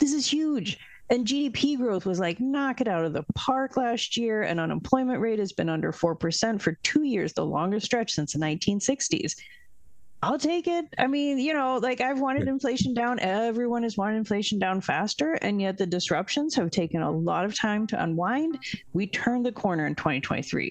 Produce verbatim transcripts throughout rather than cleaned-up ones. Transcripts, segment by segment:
This is huge. And G D P growth was like, knock it out of the park last year. And unemployment rate has been under four percent for two years, the longest stretch since the nineteen sixties. I'll take it. I mean, you know, like I've wanted inflation down. Everyone has wanted inflation down faster. And yet the disruptions have taken a lot of time to unwind. We turned the corner in twenty twenty-three.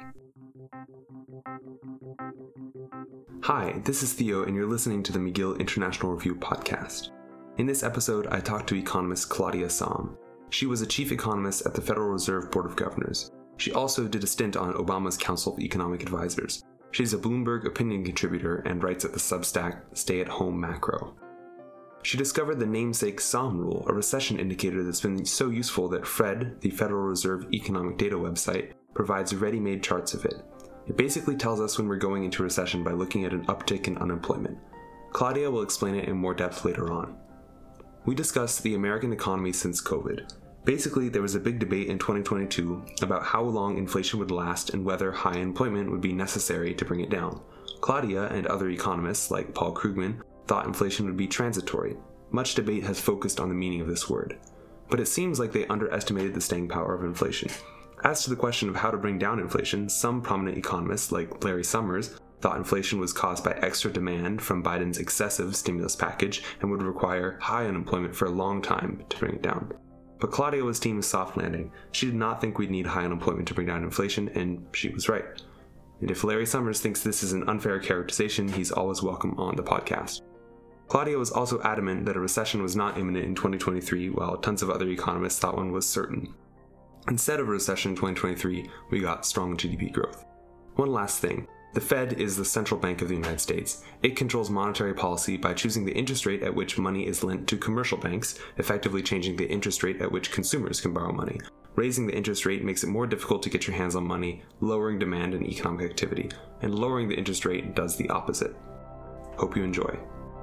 Hi, this is Theo, and you're listening to the McGill International Review podcast. In this episode, I talked to economist Claudia Sahm. She was a chief economist at the Federal Reserve Board of Governors. She also did a stint on Obama's Council of Economic Advisors. She's a Bloomberg opinion contributor and writes at the Substack Stay at Home Macro. She discovered the namesake Sahm rule, a recession indicator that's been so useful that Fred, the Federal Reserve economic data website, provides ready-made charts of it. It basically tells us when we're going into recession by looking at an uptick in unemployment. Claudia will explain it in more depth later on. We discussed the American economy since COVID. Basically, there was a big debate in twenty twenty-two about how long inflation would last and whether high employment would be necessary to bring it down. Claudia and other economists, like Paul Krugman, thought inflation would be transitory. Much debate has focused on the meaning of this word. But it seems like they underestimated the staying power of inflation. As to the question of how to bring down inflation, some prominent economists, like Larry Summers, thought inflation was caused by extra demand from Biden's excessive stimulus package and would require high unemployment for a long time to bring it down. But Claudia was team soft landing. She did not think we'd need high unemployment to bring down inflation, and she was right. And if Larry Summers thinks this is an unfair characterization, he's always welcome on the podcast. Claudia was also adamant that a recession was not imminent in twenty twenty-three, while tons of other economists thought one was certain. Instead of a recession in twenty twenty-three, we got strong G D P growth. One last thing. The Fed is the central bank of the United States. It controls monetary policy by choosing the interest rate at which money is lent to commercial banks, effectively changing the interest rate at which consumers can borrow money. Raising the interest rate makes it more difficult to get your hands on money, lowering demand and economic activity, and lowering the interest rate does the opposite. Hope you enjoy.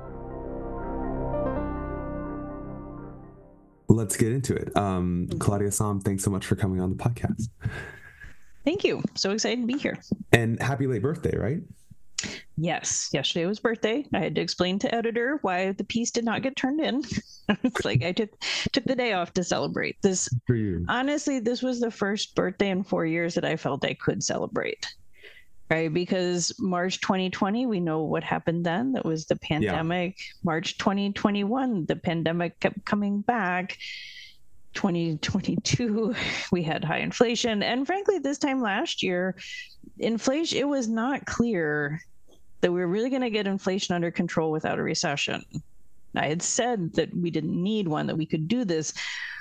Let's get into it. Um, Claudia Sahm, thanks so much for coming on the podcast. Thank you. So excited to be here. And happy late birthday, right? Yes. Yesterday was birthday. I had to explain to editor why the piece did not get turned in. It's like I took took the day off to celebrate. This for you. Honestly, this was the first birthday in four years that I felt I could celebrate. Right? Because March twenty twenty, we know what happened then. That was the pandemic. Yeah. March twenty twenty-one, the pandemic kept coming back. twenty twenty-two, we had high inflation. And frankly, this time last year, inflation, it was not clear that we were really going to get inflation under control without a recession. I had said that we didn't need one, that we could do this.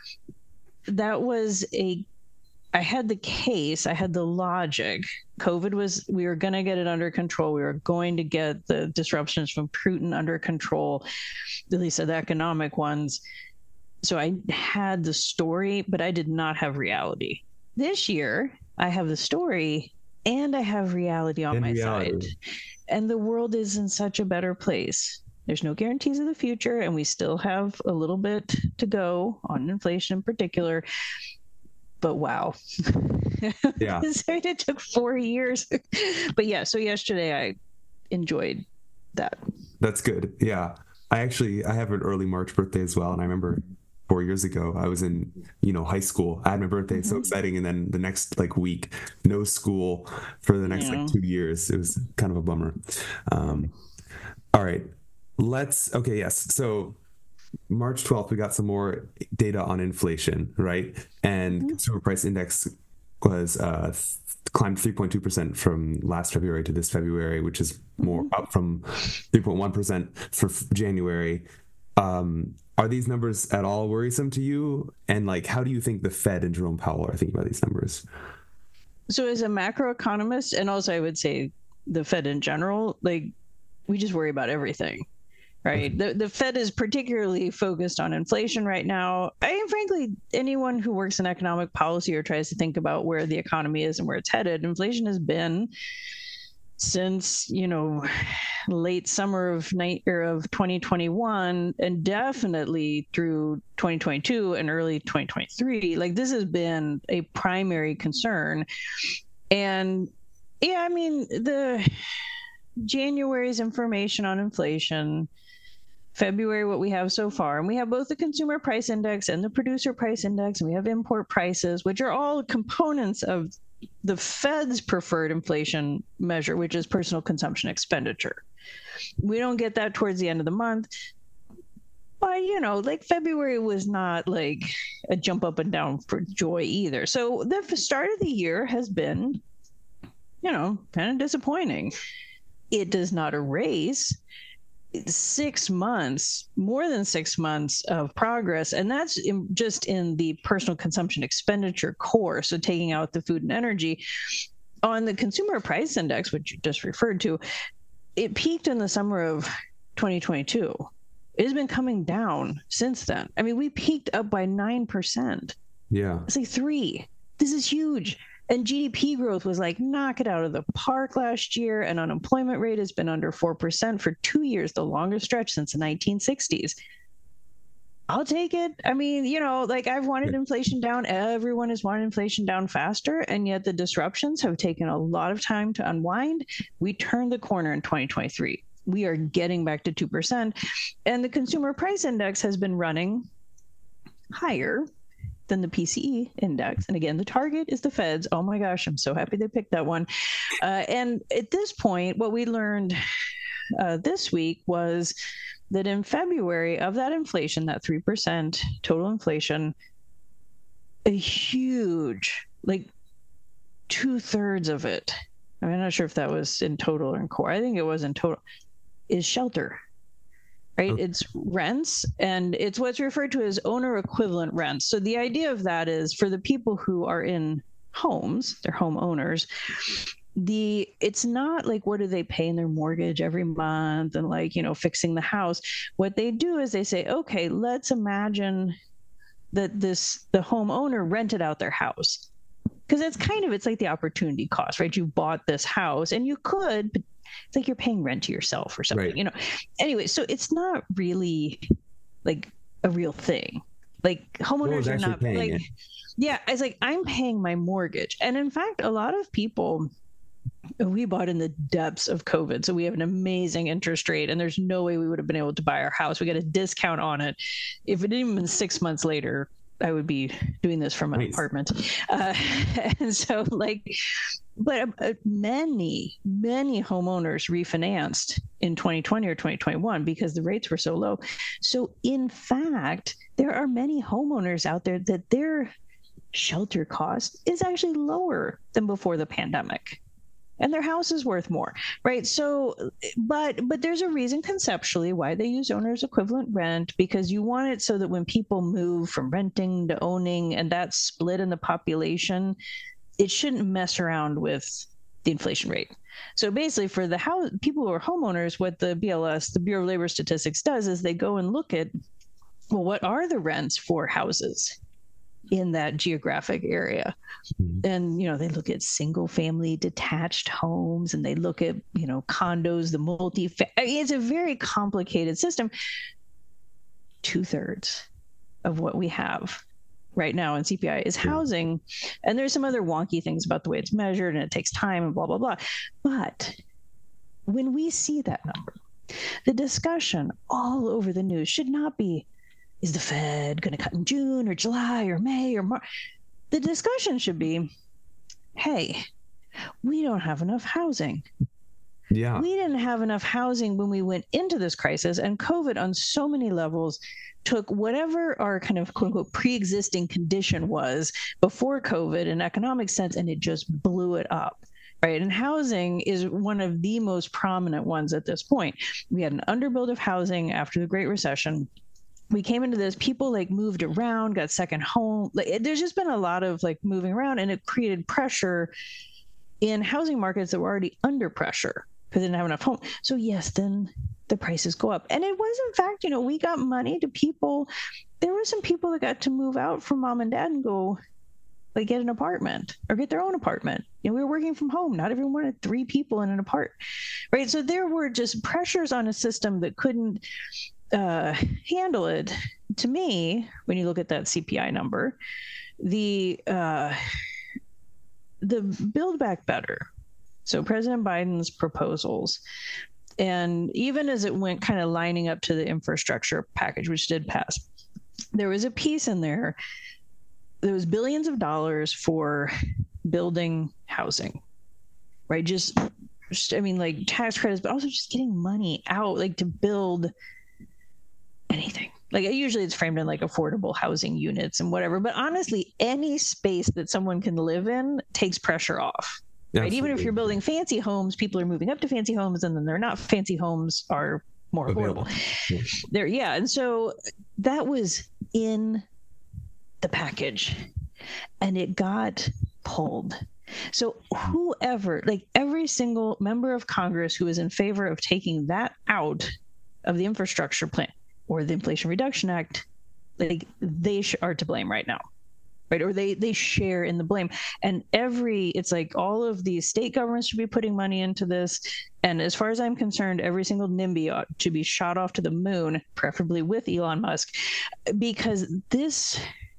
That was a, I had the case, I had the logic. COVID was, we were going to get it under control. We were going to get the disruptions from Putin under control, at least the economic ones. So I had the story, but I did not have reality. This year, I have the story and I have reality on in my reality. side. And the world is in such a better place. There's no guarantees of the future, and we still have a little bit to go on inflation in particular. But wow. Yeah. It took four years. But yeah, so yesterday I enjoyed that. That's good. Yeah. I actually, I have an early March birthday as well. And I remember four years ago, I was in, you know, high school. I had my birthday, mm-hmm. So exciting. And then the next like week, no school for the next yeah. like two years. It was kind of a bummer. Um, all right, let's, okay. Yes. So March twelfth, we got some more data on inflation, right? And mm-hmm. consumer price index was, uh, climbed three point two percent from last February to this February, which is more mm-hmm. up from three point one percent for January. Um, are these numbers at all worrisome to you? And like, how do you think the Fed and Jerome Powell are thinking about these numbers? So as a macroeconomist, and also I would say the Fed in general, like we just worry about everything, right? The the Fed is particularly focused on inflation right now. I mean, frankly, anyone who works in economic policy or tries to think about where the economy is and where it's headed, inflation has been since, you know, late summer of night or of twenty twenty-one, and definitely through twenty twenty-two and early twenty twenty-three. Like this has been a primary concern. And yeah, I mean, the January's information on inflation February, what we have so far, and we have both the consumer price index and the producer price index, and we have import prices, which are all components of the Fed's preferred inflation measure, which is personal consumption expenditure. We don't get that towards the end of the month. But, you know, like February was not like a jump up and down for joy either. So the start of the year has been, you know, kind of disappointing. It does not erase six months, more than six months of progress. And that's in, just in the personal consumption expenditure core. So taking out the food and energy. On the consumer price index, which you just referred to, it peaked in the summer of twenty twenty-two. It has been coming down since then. I mean, we peaked up by nine percent. Yeah. It's like three. This is huge. And G D P growth was like, knock it out of the park last year. And unemployment rate has been under four percent for two years, the longest stretch since the nineteen sixties. I'll take it. I mean, you know, like I've wanted inflation down. Everyone has wanted inflation down faster. And yet the disruptions have taken a lot of time to unwind. We turned the corner in twenty twenty-three. We are getting back to two percent. And the consumer price index has been running higher than the P C E index. And again, the target is the Fed's. Oh my gosh, I'm so happy they picked that one. Uh, and at this point, what we learned uh, this week was that in February of that inflation, that three percent total inflation, a huge, like two thirds of it, I mean, I'm not sure if that was in total or in core, I think it was in total, is shelter. Right? Okay. It's rents, and it's what's referred to as owner equivalent rents. So the idea of that is for the people who are in homes, they're homeowners, the it's not like what do they pay in their mortgage every month and like, you know, fixing the house. What they do is they say, okay, let's imagine that this the homeowner rented out their house. Because it's kind of, it's like the opportunity cost, right? You bought this house and you could, but it's like you're paying rent to yourself or something, right. You know? Anyway, so it's not really like a real thing. Like homeowners are not like, it. yeah, it's like I'm paying my mortgage. And in fact, a lot of people, we bought in the depths of COVID. So we have an amazing interest rate and there's no way we would have been able to buy our house. We got a discount on it. If it didn't even been six months later, I would be doing this from an nice. apartment. Uh, and so like, but uh, many, many homeowners refinanced in twenty twenty or twenty twenty-one because the rates were so low. So in fact, there are many homeowners out there that their shelter cost is actually lower than before the pandemic. And their house is worth more, right? So, but but there's a reason conceptually why they use owner's equivalent rent, because you want it so that when people move from renting to owning and that split in the population, it shouldn't mess around with the inflation rate. So basically for the house, people who are homeowners, what the B L S, the Bureau of Labor Statistics does is they go and look at, well, what are the rents for houses in that geographic area? Mm-hmm. And, you know, they look at single family detached homes and they look at, you know, condos, the multi, I mean, it's a very complicated system. Two thirds of what we have right now in C P I is housing. And there's some other wonky things about the way it's measured and it takes time and blah, blah, blah. But when we see that number, the discussion all over the news should not be, is the Fed going to cut in June or July or May or March? The discussion should be, hey, we don't have enough housing. Yeah. We didn't have enough housing when we went into this crisis, and COVID on so many levels took whatever our kind of quote unquote pre-existing condition was before COVID in economic sense, and it just blew it up. Right. And housing is one of the most prominent ones at this point. We had an underbuild of housing after the Great Recession. We came into this, people like moved around, got second home. Like, it, there's just been a lot of like moving around, and it created pressure in housing markets that were already under pressure because they didn't have enough home. So yes, then the prices go up. And it was, in fact, you know, we got money to people. There were some people that got to move out from mom and dad and go like get an apartment or get their own apartment. You know, we were working from home. Not everyone wanted three people in an apartment, right? So there were just pressures on a system that couldn't Uh, handle it. To me, when you look at that C P I number, the uh, the Build Back Better, so President Biden's proposals And even as it went kind of lining up to the infrastructure package, which did pass, there was a piece in there. There was billions of dollars for building housing, right? Just, just, I mean, like tax credits, but also just getting money out, like to build anything. Like usually it's framed in like affordable housing units and whatever, but honestly, any space that someone can live in takes pressure off. Right? Even if you're building fancy homes, people are moving up to fancy homes, and then they're not fancy homes are more affordable. Yes. There, yeah. And so that was in the package, and it got pulled. So whoever, like every single member of Congress who is in favor of taking that out of the infrastructure plan or the Inflation Reduction Act, like they sh- are to blame right now. Right, or they they share in the blame. And every, it's like all of these state governments should be putting money into this. And as far as I'm concerned, every single NIMBY ought to be shot off to the moon, preferably with Elon Musk, because this,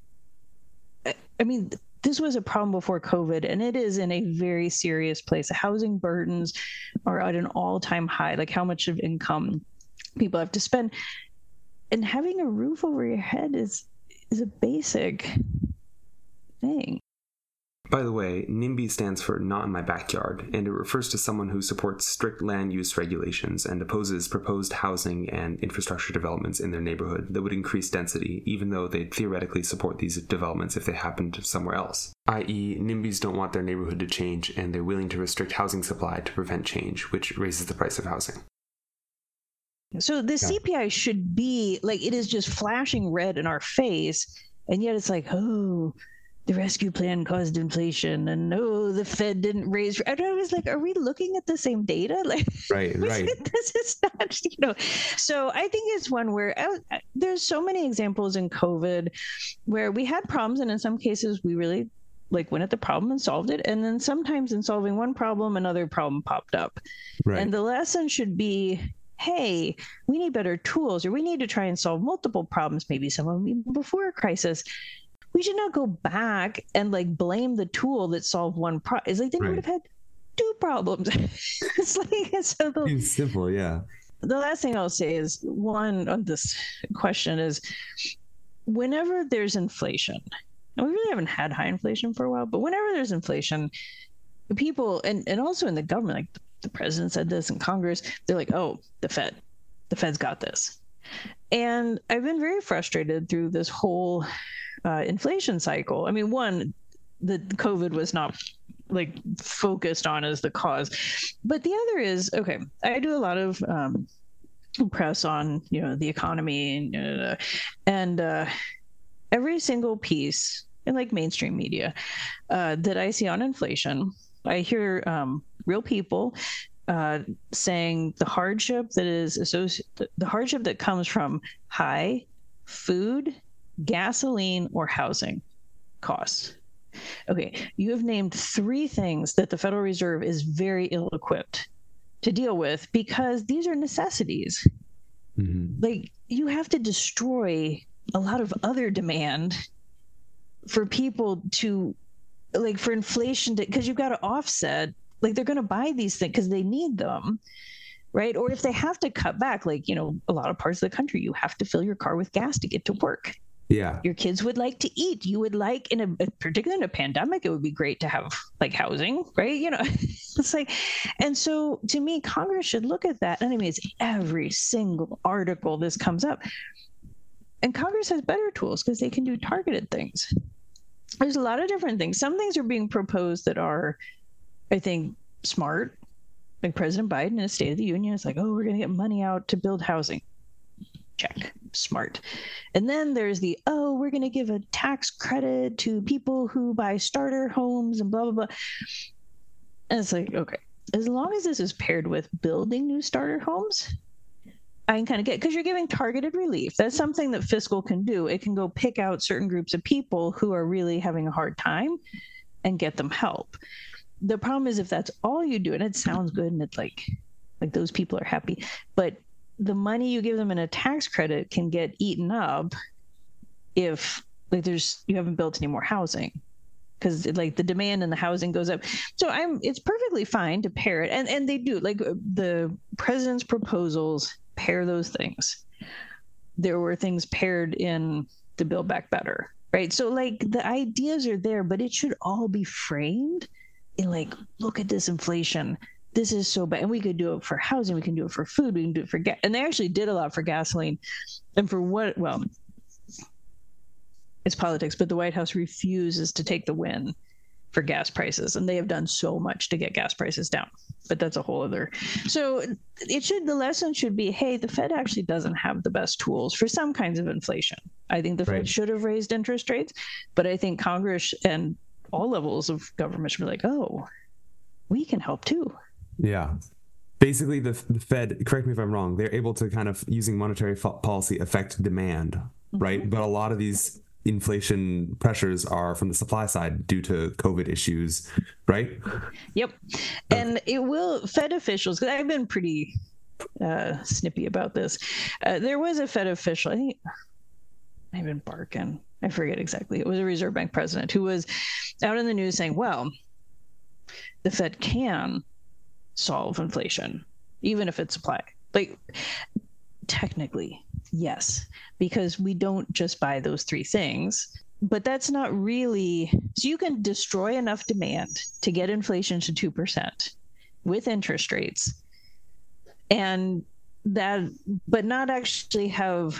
I mean, this was a problem before COVID, and it is in a very serious place. The housing burdens are at an all-time high, like how much of income people have to spend. And having a roof over your head is is a basic thing. By the way, NIMBY stands for Not in My Backyard, and it refers to someone who supports strict land use regulations and opposes proposed housing and infrastructure developments in their neighborhood that would increase density, even though they'd theoretically support these developments if they happened somewhere else. that is, NIMBYs don't want their neighborhood to change, and they're willing to restrict housing supply to prevent change, which raises the price of housing. So the yeah. C P I should be, like, it is just flashing red in our face, and yet it's like, oh, the rescue plan caused inflation, and no, the Fed didn't raise. I was like, are we looking at the same data? Like, right, right. This is not, you know. So I think it's one where I, there's so many examples in COVID where we had problems, and in some cases we really like went at the problem and solved it, and then sometimes in solving one problem, another problem popped up. Right. And the lesson should be, hey, we need better tools, or we need to try and solve multiple problems, maybe some of them even before a crisis. We should not go back and like blame the tool that solved one problem. It's like then right. you would have had two problems. It's like it's so the, it's simple, yeah. The last thing I'll say is one on this question is whenever there's inflation, and we really haven't had high inflation for a while, but whenever there's inflation, people and, and also in the government, like the, the president said this in Congress, they're like, oh, the Fed, the Fed's got this. And I've been very frustrated through this whole Uh, inflation cycle. I mean, one, the COVID was not like focused on as the cause, but the other is, okay, I do a lot of um, press on, you know, the economy and, uh, and uh, every single piece in like mainstream media uh, that I see on inflation, I hear um, real people uh, saying the hardship that is associated, the hardship that comes from high food, gasoline, or housing costs. Okay, you have named three things that the Federal Reserve is very ill-equipped to deal with because these are necessities. Mm-hmm. Like, you have to destroy a lot of other demand for people to, like, for inflation to, because you've got to offset, like, they're going to buy these things because they need them. Right? Or if they have to cut back, like, you know, a lot of parts of the country, you have to fill your car with gas to get to work. Yeah. Your kids would like to eat. You would like, in a, particularly in a pandemic, it would be great to have like housing, right? You know, it's like, and so to me, Congress should look at that. And I mean, it's every single article this comes up. And Congress has better tools because they can do targeted things. There's a lot of different things. Some things are being proposed that are, I think, smart. Like President Biden in his State of the Union is like, oh, we're going to get money out to build housing. Check. Smart. And then there's the, oh, we're going to give a tax credit to people who buy starter homes and blah, blah, blah. And it's like, okay, as long as this is paired with building new starter homes, I can kind of get, because you're giving targeted relief. That's something that fiscal can do. It can go pick out certain groups of people who are really having a hard time and get them help. The problem is if that's all you do, and it sounds good and it's like, like those people are happy, but the money you give them in a tax credit can get eaten up if like there's, you haven't built any more housing. because like the demand and the housing goes up. So I'm it's perfectly fine to pair it. And and they do, like the president's proposals pair those things. There were things paired in the Build Back Better, right? So like the ideas are there, but it should all be framed in like, look at this inflation. This is so bad. And we could do it for housing. We can do it for food. We can do it for gas. And they actually did a lot for gasoline. And for what, well, it's politics, but the White House refuses to take the win for gas prices. And they have done so much to get gas prices down, but that's a whole other. So it should, the lesson should be, hey, the Fed actually doesn't have the best tools for some kinds of inflation. I think the right. Fed should have raised interest rates, but I think Congress and all levels of government should be like, oh, we can help too. Yeah. Basically, the, the Fed, correct me if I'm wrong, they're able to kind of, using monetary fo- policy, affect demand, mm-hmm. right? But a lot of these inflation pressures are from the supply side due to COVID issues, right? Yep. And it will, Fed officials, because I've been pretty uh, snippy about this. Uh, there was a Fed official, I think, I've been barking. I forget exactly. It was a Reserve Bank president who was out in the news saying, well, the Fed can solve inflation, even if it's supply. Like, technically, yes, because we don't just buy those three things, but that's not really, so you can destroy enough demand to get inflation to two percent with interest rates, and that, but not actually have,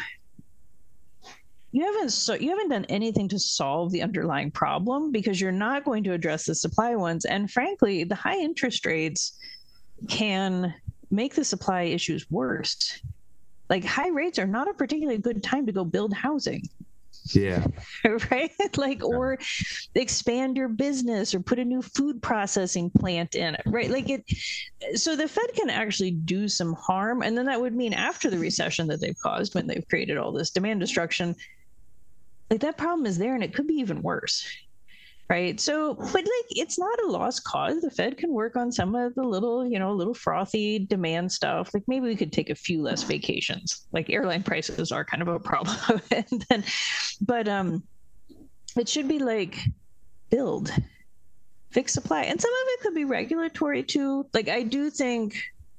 you haven't, so you haven't done anything to solve the underlying problem, because you're not going to address the supply ones. And frankly, the high interest rates can make the supply issues worse. Like, high rates are not a particularly good time to go build housing. Yeah. Right? Like, yeah. Or expand your business or put a new food processing plant in it, right? Like it, so the Fed can actually do some harm. And then that would mean after the recession that they've caused, when they've created all this demand destruction, like that problem is there and it could be even worse. Right. So, but like, it's not a lost cause. The Fed can work on some of the little, you know, little frothy demand stuff. Like maybe we could take a few less vacations. Like airline prices are kind of a problem. And then, but um, it should be like build, fix supply. And some of it could be regulatory too. Like I do think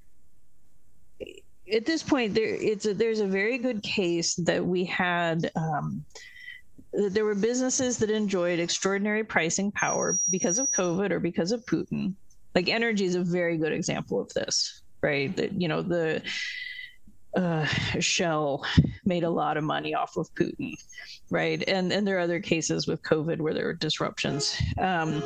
at this point there, it's a, there's a very good case that we had, um, there were businesses that enjoyed extraordinary pricing power because of COVID or because of Putin. Like energy is a very good example of this, right? That, you know, the uh, Shell made a lot of money off of Putin, right? And and there are other cases with COVID where there were disruptions. Um,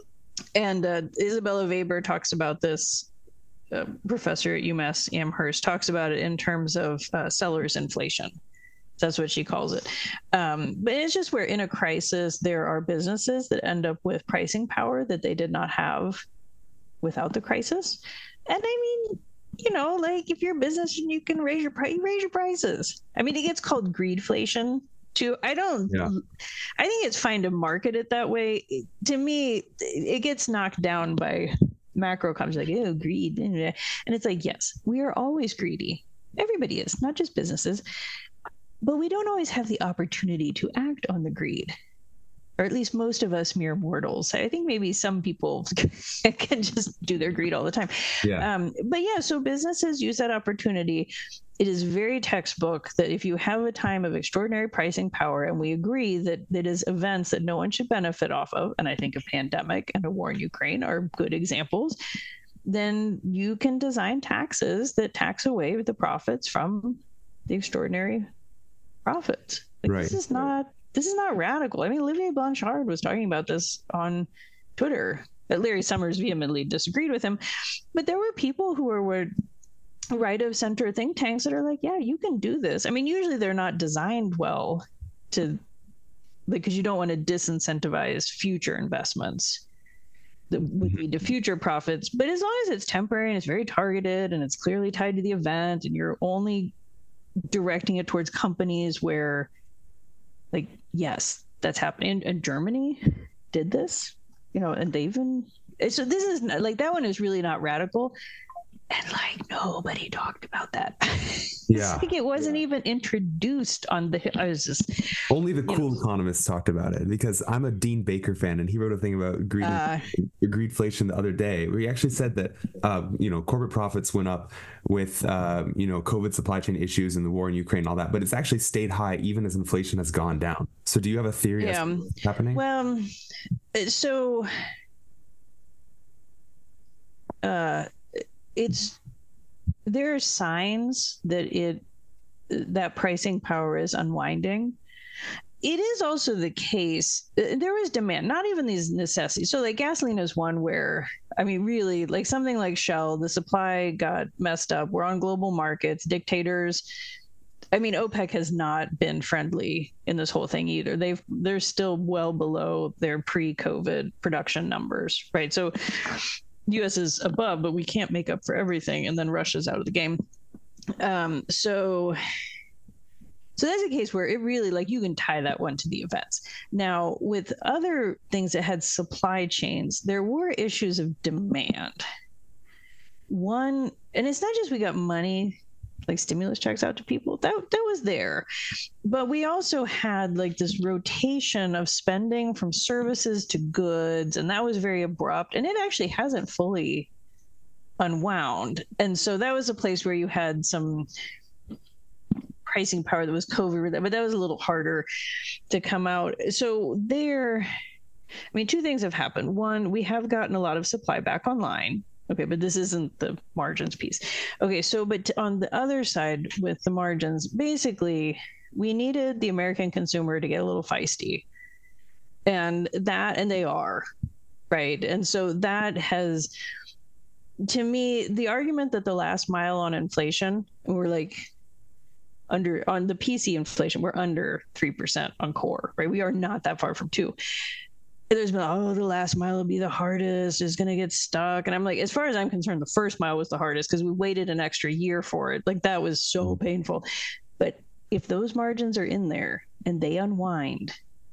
and uh, Isabella Weber talks about this. Uh, professor at UMass Amherst talks about it in terms of uh, seller's inflation. That's what she calls it. Um, but it's just where in a crisis, there are businesses that end up with pricing power that they did not have without the crisis. And I mean, you know, like if you're a business and you can raise your price, raise your prices. I mean, it gets called greedflation too. I don't, yeah. I think it's fine to market it that way. To me, it gets knocked down by macro economists like, oh, greed. And it's like, yes, we are always greedy. Everybody is, not just businesses. But we don't always have the opportunity to act on the greed, or at least most of us mere mortals. I think maybe some people can just do their greed all the time. Yeah. Um, but yeah, so businesses use that opportunity. It is very textbook that if you have a time of extraordinary pricing power, and we agree that it is events that no one should benefit off of, and I think a pandemic and a war in Ukraine are good examples, then you can design taxes that tax away the profits from the extraordinary profits. Like, right. This is not this is not radical. I mean, Olivier Blanchard was talking about this on Twitter. That Larry Summers vehemently disagreed with him, but there were people who were, were right of center think tanks that are like, yeah, you can do this. I mean, usually they're not designed well to, because you don't want to disincentivize future investments that would lead to future profits. But as long as it's temporary and it's very targeted and it's clearly tied to the event, and you're only directing it towards companies where, like, yes, that's happening. And Germany did this, you know, and they've been, so this is like, that one is really not radical. And like nobody talked about that. Yeah. Like it wasn't yeah. even introduced on the, I was just. Only the cool know. economists talked about it, because I'm a Dean Baker fan, and he wrote a thing about greed, uh, greedflation the other day, where he actually said that, uh, you know, corporate profits went up with, uh, you know, COVID supply chain issues and the war in Ukraine and all that, but it's actually stayed high even as inflation has gone down. So do you have a theory yeah. as to what's happening? Well, so uh, it's, there are signs that it that pricing power is unwinding. It is also the case there is demand, not even these necessities. So like gasoline is one where, I mean, really, like something like Shell, the supply got messed up. We're on global markets, dictators. I mean, OPEC has not been friendly in this whole thing either. They've they're still well below their pre-COVID production numbers, right? So U S is above, but we can't make up for everything, and then Russia's out of the game. Um, so, so that's a case where it really, like, you can tie that one to the events. Now, with other things that had supply chains, there were issues of demand. One, and it's not just we got money, like stimulus checks out to people, that that was there, but we also had like this rotation of spending from services to goods, and that was very abrupt, and it actually hasn't fully unwound. And so that was a place where you had some pricing power that was COVID related, but that was a little harder to come out. So there, I mean, two things have happened. One, we have gotten a lot of supply back online. Okay, but this isn't the margins piece. Okay, so but on the other side with the margins, basically, we needed the American consumer to get a little feisty. And that, and they are, right? And so that has, to me, the argument that the last mile on inflation, we're like under, on the P C inflation, we're under three percent on core, right? We are not that far from two. There's been, oh, the last mile will be the hardest, is going to get stuck. And I'm like, as far as I'm concerned, the first mile was the hardest because we waited an extra year for it. Like that was so painful. But if those margins are in there and they unwind,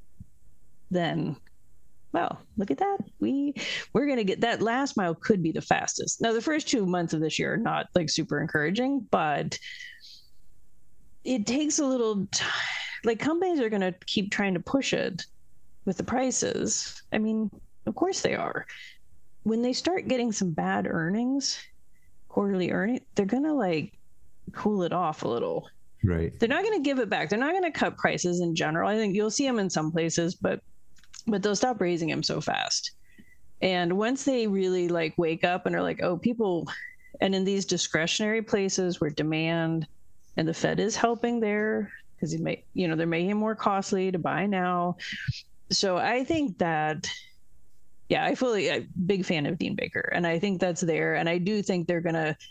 then, well, look at that. We, we're going to get that last mile could be the fastest. Now, the first two months of this year are not like super encouraging, but it takes a little, t- like companies are going to keep trying to push it with the prices. I mean, of course they are. When they start getting some bad earnings, quarterly earnings, they're going to like cool it off a little. Right. They're not going to give it back. They're not going to cut prices in general. I think you'll see them in some places, but but they'll stop raising them so fast. And once they really like wake up and are like, oh, people, and in these discretionary places where demand, and the Fed is helping there because you may, you know, they're making it more costly to buy now. So I think that, yeah, I fully, I'm a big fan of Dean Baker, and I think that's there. And I do think they're going to,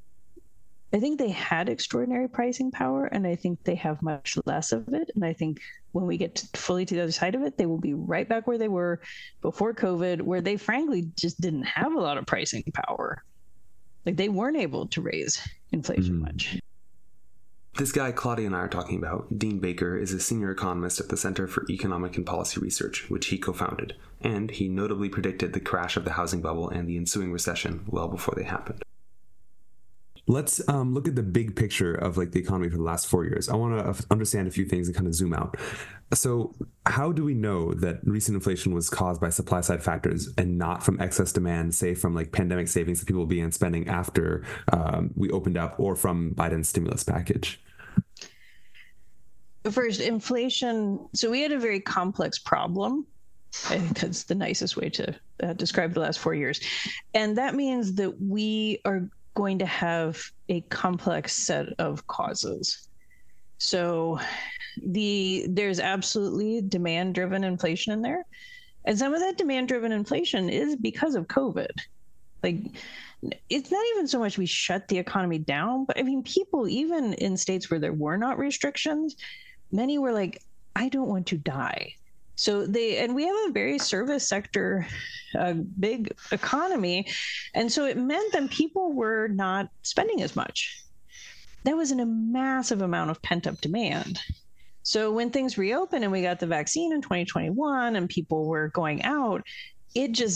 I think they had extraordinary pricing power, and I think they have much less of it. And I think when we get to fully to the other side of it, they will be right back where they were before COVID, where they frankly just didn't have a lot of pricing power. Like they weren't able to raise inflation mm-hmm. much. This guy Claudia and I are talking about, Dean Baker, is a senior economist at the Center for Economic and Policy Research, which he co-founded, and he notably predicted the crash of the housing bubble and the ensuing recession well before they happened. Let's um, look at the big picture of like the economy for the last four years. I want to understand a few things and kind of zoom out. So how do we know that recent inflation was caused by supply side factors and not from excess demand, say from like pandemic savings that people began spending after um, we opened up, or from Biden's stimulus package? First, inflation. So we had a very complex problem. I think that's the nicest way to uh, describe the last four years. And that means that we are going to have a complex set of causes. So the there's absolutely demand-driven inflation in there. And some of that demand-driven inflation is because of COVID. Like, it's not even so much we shut the economy down, but I mean, people, even in states where there were not restrictions, many were like, I don't want to die. So they, and we have a very service sector, uh, big economy. And so it meant that people were not spending as much. That was in a massive amount of pent up demand. So when things reopened and we got the vaccine in twenty twenty-one and people were going out, it just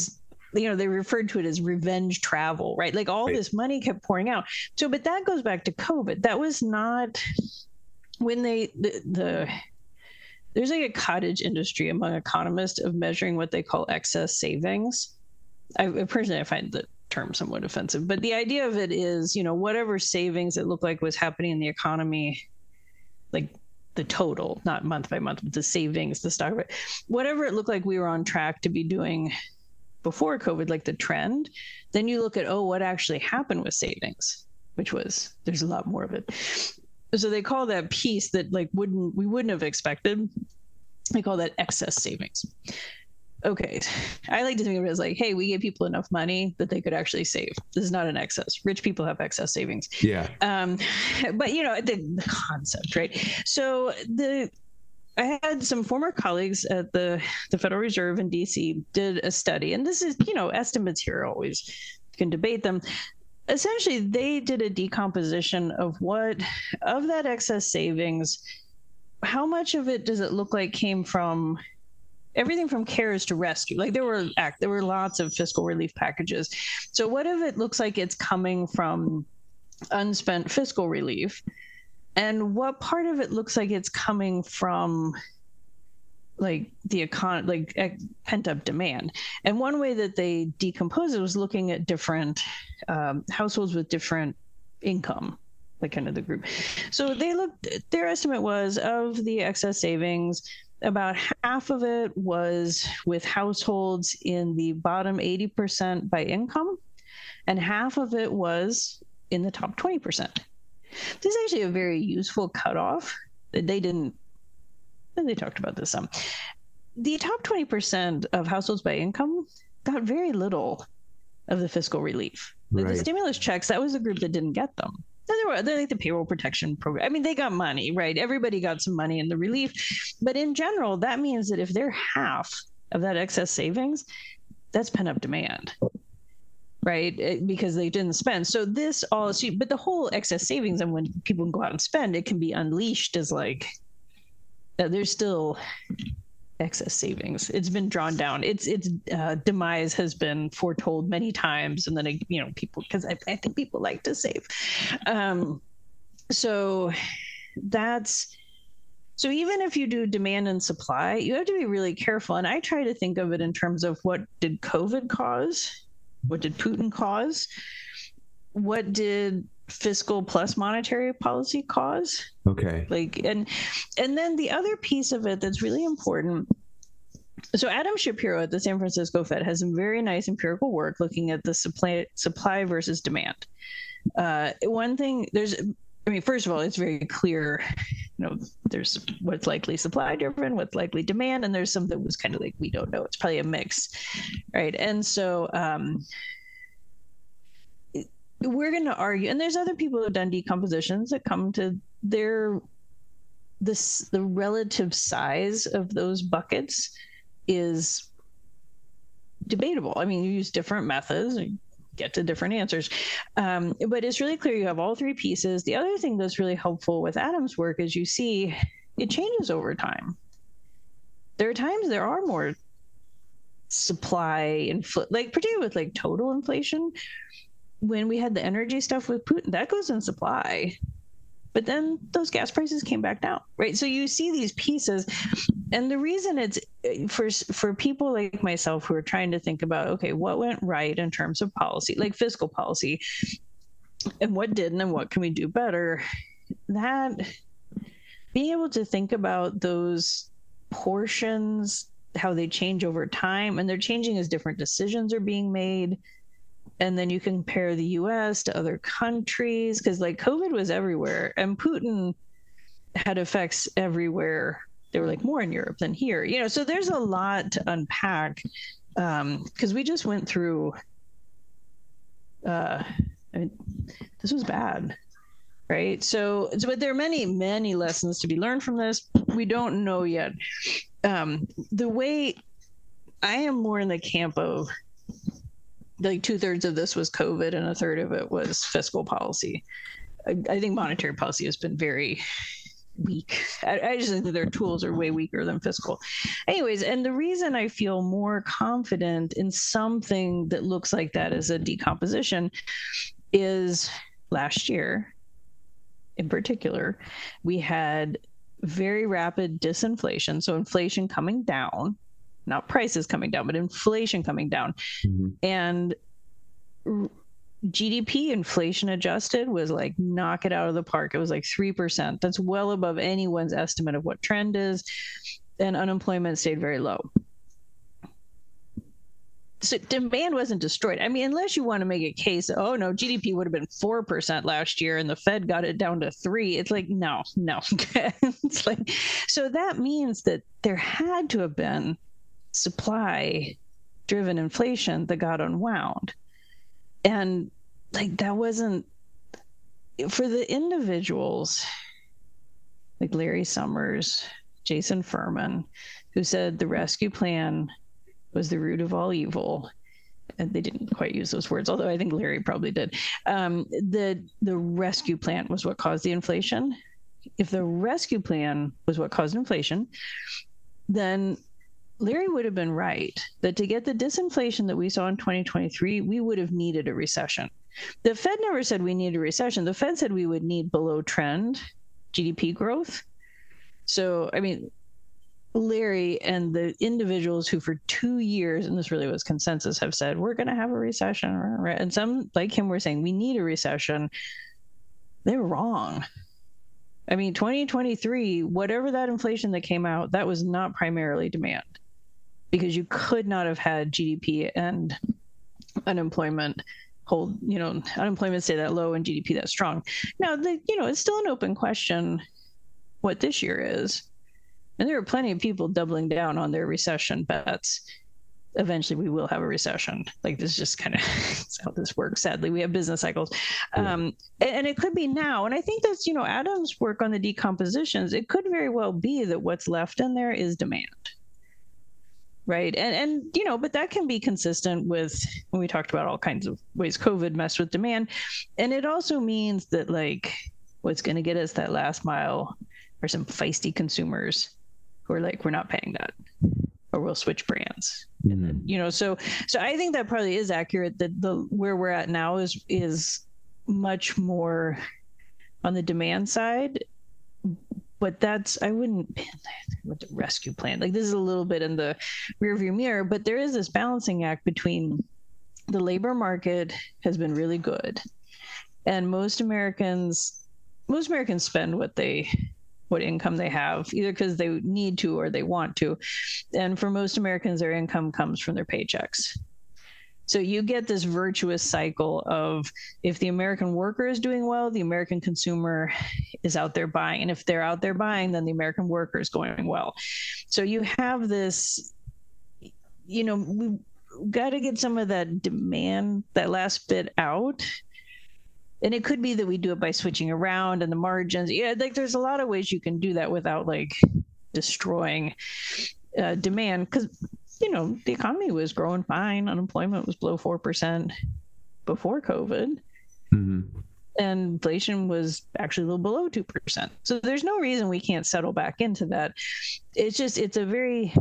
you know, they referred to it as revenge travel, right? Like all right. this money kept pouring out. So, but that goes back to COVID. That was not when they, the, the there's like a cottage industry among economists of measuring what they call excess savings. I personally, I find the term somewhat offensive, but the idea of it is, you know, whatever savings it looked like was happening in the economy, like the total, not month by month, but the savings, the stock, whatever it looked like we were on track to be doing before COVID, like the trend, then you look at, oh, what actually happened with savings, which was, there's a lot more of it. So they call that piece that like wouldn't, we wouldn't have expected, they call that excess savings. Okay, I like to think of it as like, hey, we gave people enough money that they could actually save. This is not an excess. Rich people have excess savings. Yeah. Um, but you know, the, the concept, right? So the I had some former colleagues at the, the Federal Reserve in D C did a study, and this is, you know, estimates here always, you can debate them. Essentially, they did a decomposition of what, of that excess savings, how much of it does it look like came from everything from CARES to rescue? Like there were act, there were lots of fiscal relief packages. So what if it looks like it's coming from unspent fiscal relief? And what part of it looks like it's coming from like the econ, like pent up demand? And one way that they decompose it was looking at different um, households with different income, like kind of the group. So they looked, their estimate was of the excess savings, about half of it was with households in the bottom eighty percent by income, and half of it was in the top twenty percent. This is actually a very useful cutoff. They didn't, they talked about this some. The top twenty percent of households by income got very little of the fiscal relief. Right. The stimulus checks, that was the group that didn't get them. They're, they're like the payroll protection program. I mean, they got money, right? Everybody got some money in the relief. But in general, that means that if they're half of that excess savings, that's pent-up demand, right? It, because they didn't spend. So this all, but the whole excess savings, and when people go out and spend, it can be unleashed as like, uh, there's still excess savings. It's been drawn down. Its its uh, demise has been foretold many times, and then you know people, because I, I think people like to save. Um, so that's so even if you do demand and supply, you have to be really careful. And I try to think of it in terms of what did COVID cause, what did Putin cause, what did fiscal plus monetary policy cause? Okay. Like, and and then the other piece of it that's really important. So Adam Shapiro at the San Francisco Fed has some very nice empirical work looking at the supply supply versus demand. Uh, one thing, there's, I mean, first of all, it's very clear, you know, there's what's likely supply driven, what's likely demand, and there's some that was kind of like, we don't know. It's probably a mix, right? And so, um, we're going to argue, and there's other people who have done decompositions that come to their this the relative size of those buckets is debatable. I mean, you use different methods and get to different answers, um, but it's really clear you have all three pieces. The other thing that's really helpful with Adam's work is you see it changes over time. There are times there are more supply infl- like particularly with like total inflation. When we had the energy stuff with Putin, that goes in supply, but then those gas prices came back down, right? So you see these pieces, and the reason it's for for people like myself who are trying to think about, okay, what went right in terms of policy, like fiscal policy, and what didn't, and what can we do better? That being able to think about those portions, how they change over time, and they're changing as different decisions are being made. And then you compare the U S to other countries, because like COVID was everywhere and Putin had effects everywhere. They were like more in Europe than here, you know, so there's a lot to unpack um, because we just went through, uh, I mean, this was bad, right? So, so, but there are many, many lessons to be learned from this. We don't know yet. Um, the way I am more in the camp of, like two thirds of this was COVID and a third of it was fiscal policy. I, I think monetary policy has been very weak. I, I just think that their tools are way weaker than fiscal. Anyways, and the reason I feel more confident in something that looks like that as a decomposition is last year, in particular, we had very rapid disinflation. So inflation coming down, not prices coming down, but inflation coming down. Mm-hmm. And G D P inflation adjusted was like knock it out of the park. It was like three percent. That's well above anyone's estimate of what trend is. And unemployment stayed very low. So demand wasn't destroyed. I mean, unless you want to make a case, oh no, G D P would have been four percent last year and the Fed got it down to three. It's like, no, no. It's like, so that means that there had to have been supply driven inflation that got unwound. And like, that wasn't for the individuals like Larry Summers, Jason Furman, who said the rescue plan was the root of all evil. And they didn't quite use those words, although I think Larry probably did. Um, the the rescue plan was what caused the inflation. If the rescue plan was what caused inflation, then Larry would have been right that to get the disinflation that we saw in twenty twenty-three, we would have needed a recession. The Fed never said we needed a recession. The Fed said we would need below trend G D P growth. So, I mean, Larry and the individuals who for two years, and this really was consensus, have said, we're going to have a recession. Right? And some like him were saying we need a recession. They were wrong. I mean, twenty twenty-three, whatever that inflation that came out, that was not primarily demand, because you could not have had G D P and unemployment hold, you know, unemployment stay that low and G D P that strong. Now, the, you know, it's still an open question what this year is. And there are plenty of people doubling down on their recession bets. Eventually we will have a recession. Like, this is just kind of how this works. Sadly, we have business cycles. Yeah. Um, and, and it could be now. And I think that's, you know, Adam's work on the decompositions. It could very well be that what's left in there is demand. Right. And, and, you know, but that can be consistent with when we talked about all kinds of ways COVID messed with demand. And it also means that, like, what's going to get us that last mile are some feisty consumers who are like, we're not paying that, or we'll switch brands. Mm-hmm. And then, you know, so so I think that probably is accurate, that the where we're at now is is much more on the demand side. But that's, I wouldn't, with the rescue plan, like, this is a little bit in the rearview mirror, but there is this balancing act between the labor market has been really good, and most Americans, most Americans spend what they, what income they have, either because they need to or they want to. And for most Americans, their income comes from their paychecks. So you get this virtuous cycle of, if the American worker is doing well, the American consumer is out there buying. And if they're out there buying, then the American worker is going well. So you have this, you know, we've got to get some of that demand, that last bit out. And it could be that we do it by switching around and the margins. Yeah, like, there's a lot of ways you can do that without, like, destroying uh, demand. Because, you know, the economy was growing fine. Unemployment was below four percent before COVID. Mm-hmm. And inflation was actually a little below two percent. So there's no reason we can't settle back into that. It's just, it's a very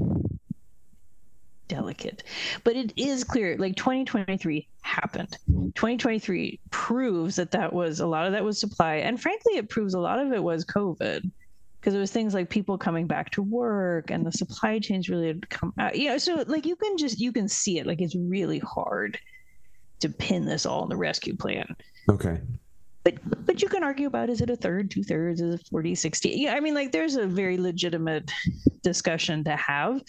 delicate, but it is clear, like, twenty twenty-three happened. twenty twenty-three proves that that was, a lot of that was supply. And frankly, it proves a lot of it was COVID, because it was things like people coming back to work and the supply chains really had come out. You know, so, like, you can just, you can see it. Like, it's really hard to pin this all in the rescue plan. Okay. But but you can argue about, is it a third, two thirds, is it forty, sixty? Yeah, I mean, like, there's a very legitimate discussion to have.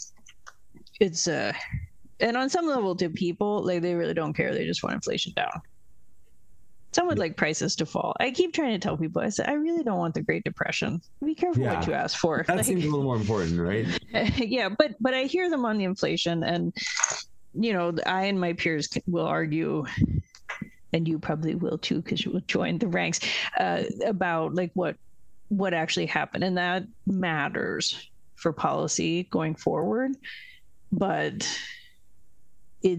It's uh, and on some level, to people, like, they really don't care. They just want inflation down. Some would like prices to fall. I keep trying to tell people, I said, I really don't want the Great Depression. Be careful yeah, what you ask for. That like, seems a little more important, right? Yeah, but but I hear them on the inflation, and, you know, I and my peers will argue, and you probably will too, because you will join the ranks, uh, about, like, what what actually happened, and that matters for policy going forward. But it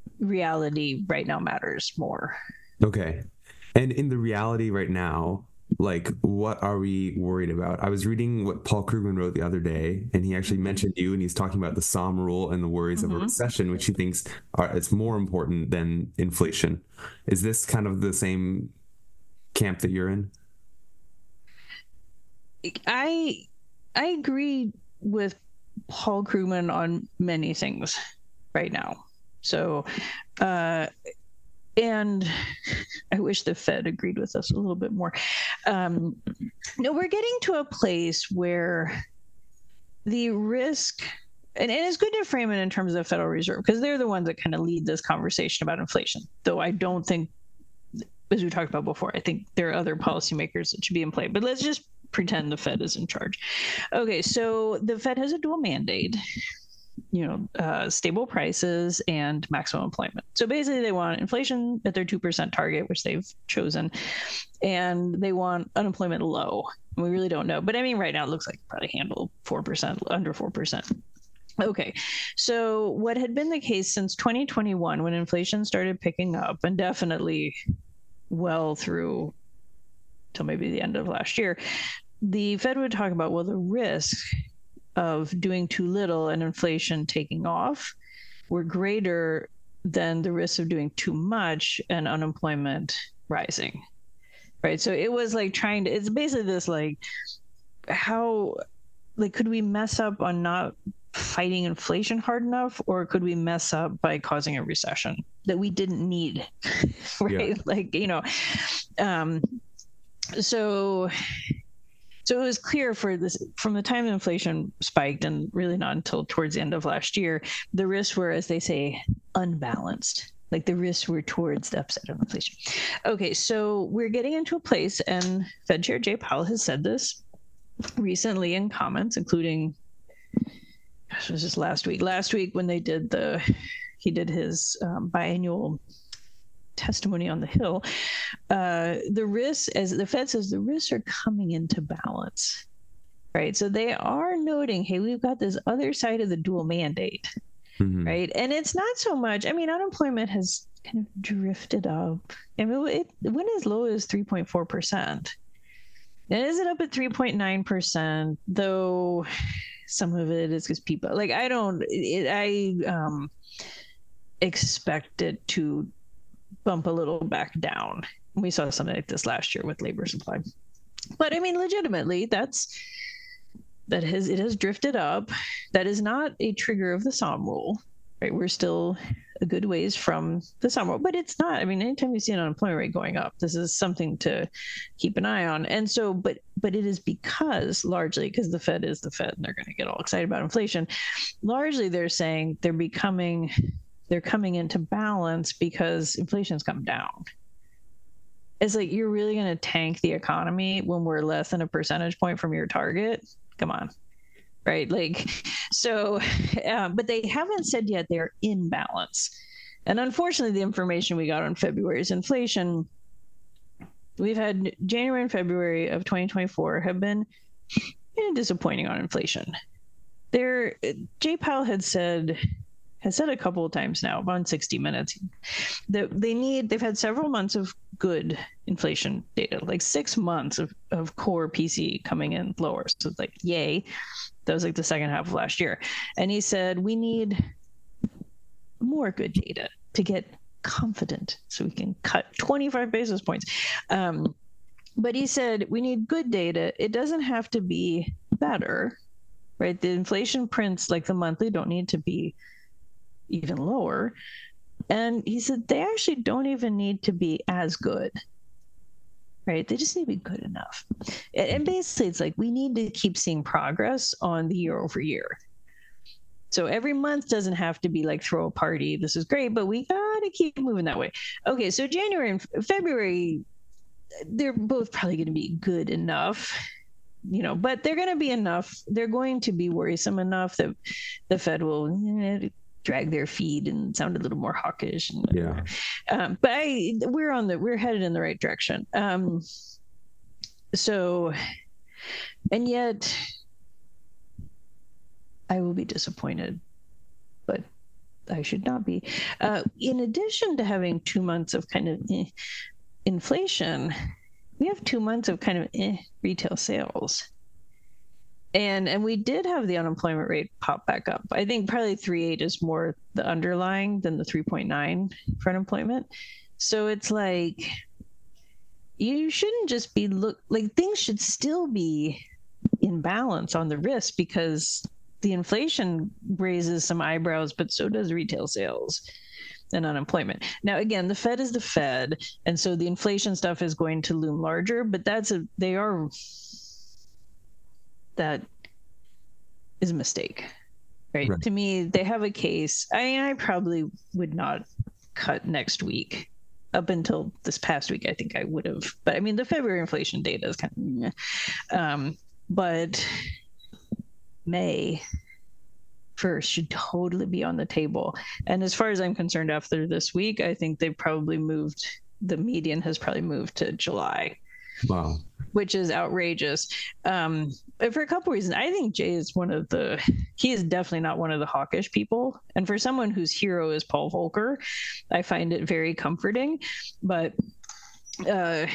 reality right now matters more. Okay. And in the reality right now, like, what are we worried about? I was reading what Paul Krugman wrote the other day, and he actually mentioned you, and he's talking about the Somme rule and the worries mm-hmm. of a recession, which he thinks are it's more important than inflation. Is this kind of the same camp that you're in? I I agree with Paul Krugman on many things right now. So, uh, and I wish the Fed agreed with us a little bit more. Um, no, we're getting to a place where the risk, and, and it's good to frame it in terms of the Federal Reserve, because they're the ones that kind of lead this conversation about inflation. Though I don't think, as we talked about before, I think there are other policymakers that should be in play. But let's just pretend the Fed is in charge. Okay, so the Fed has a dual mandate. You know, uh, stable prices and maximum employment. So basically they want inflation at their two percent target, which they've chosen, and they want unemployment low. We really don't know. But I mean, right now it looks like probably handle four percent, under four percent. Okay, so what had been the case since twenty twenty-one, when inflation started picking up, and definitely well through till maybe the end of last year, the Fed would talk about, well, the risk of doing too little and inflation taking off were greater than the risk of doing too much and unemployment rising, right? So it was like trying to, it's basically this like, how, like, could we mess up on not fighting inflation hard enough, or could we mess up by causing a recession that we didn't need, right? Yeah. Like, you know, um, so... So it was clear for this from the time inflation spiked, and really not until towards the end of last year, the risks were, as they say, unbalanced. Like the risks were towards the upside of inflation. Okay, so we're getting into a place, and Fed Chair Jay Powell has said this recently in comments, including, gosh, it was just last week. Last week when they did the, he did his um, biannual testimony on the Hill, uh, the risks, as the Fed says, the risks are coming into balance, right? So they are noting, hey, we've got this other side of the dual mandate, mm-hmm. right? And it's not so much, I mean, unemployment has kind of drifted up. I mean, it, it went as low as three point four percent. And is it up at three point nine percent, though some of it is because people, like, I don't, it, I um, expect it to bump a little back down. We saw something like this last year with labor supply. But I mean, legitimately, that's that has it has drifted up. That is not a trigger of the Somme rule, right? We're still a good ways from the Somme rule, but it's not. I mean, anytime you see an unemployment rate going up, this is something to keep an eye on. And so, but but it is because largely because the Fed is the Fed, and they're going to get all excited about inflation. Largely, they're saying they're becoming. They're coming into balance because inflation's come down. It's like, you're really going to tank the economy when we're less than a percentage point from your target? Come on, right? Like, so, uh, but they haven't said yet they're in balance. And unfortunately, the information we got on February's inflation, we've had January and February of twenty twenty-four have been you know, disappointing on inflation. There, Jay Powell had said, has said a couple of times now on sixty minutes that they need, they've had several months of good inflation data, like six months of, of core P C coming in lower. So it's like, yay. That was like the second half of last year. And he said, we need more good data to get confident so we can cut twenty-five basis points. Um, but he said, we need good data. It doesn't have to be better, right? The inflation prints, like the monthly, don't need to be even lower. And he said they actually don't even need to be as good, right? They just need to be good enough. And basically it's like, we need to keep seeing progress on the year over year. So every month doesn't have to be like throw a party, this is great, but we gotta keep moving that way. Okay, so January and February, they're both probably going to be good enough, you know, but they're going to be enough. They're going to be worrisome enough that the Fed will you know, drag their feet and sound a little more hawkish. And, yeah. Um, but I, we're on the, we're headed in the right direction. Um, so, and yet I will be disappointed, but I should not be. Uh, in addition to having two months of kind of eh, inflation, we have two months of kind of eh, retail sales. And and we did have the unemployment rate pop back up. I think probably three point eight is more the underlying than the three point nine for unemployment. So it's like, you shouldn't just be look like things should still be in balance on the risk, because the inflation raises some eyebrows, but so does retail sales and unemployment. Now, again, the Fed is the Fed, and so the inflation stuff is going to loom larger, but that's a, they are, that is a mistake, right? right? To me, they have a case. I mean, I probably would not cut next week. Up until this past week, I think I would have. But I mean, the February inflation data is kind of, um, but May first should totally be on the table. And as far as I'm concerned, after this week, I think they've probably moved, the median has probably moved to July. Wow. Which is outrageous. Um, but for a couple reasons. I think Jay is one of the, he is definitely not one of the hawkish people. And for someone whose hero is Paul Volcker, I find it very comforting. But uh,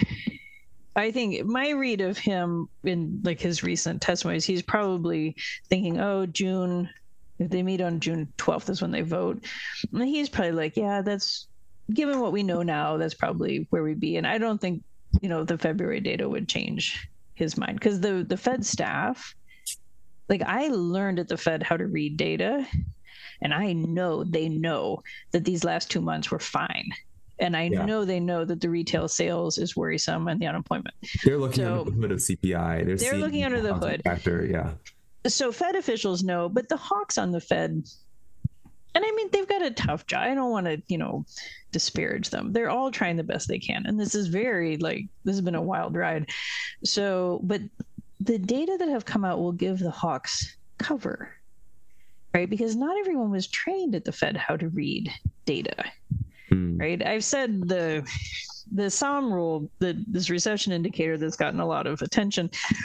I think my read of him in like his recent testimonies, he's probably thinking, oh, June, if they meet on June twelfth is when they vote. And he's probably like, yeah, that's, given what we know now, that's probably where we'd be. And I don't think, you know, the February data would change his mind, because the, the Fed staff, like I learned at the Fed how to read data, and I know they know that these last two months were fine. And I yeah. know they know that the retail sales is worrisome and the unemployment. They're looking so, under the hood of C P I. They're, they're looking under the hood. Factor, yeah. So Fed officials know, but the hawks on the Fed, and I mean, they've got a tough job. I don't want to, you know, disparage them. They're all trying the best they can. And this is very, like, this has been a wild ride. So, but the data that have come out will give the hawks cover, right? Because not everyone was trained at the Fed how to read data, hmm. right? I've said the the SOM rule, the, this recession indicator that's gotten a lot of attention.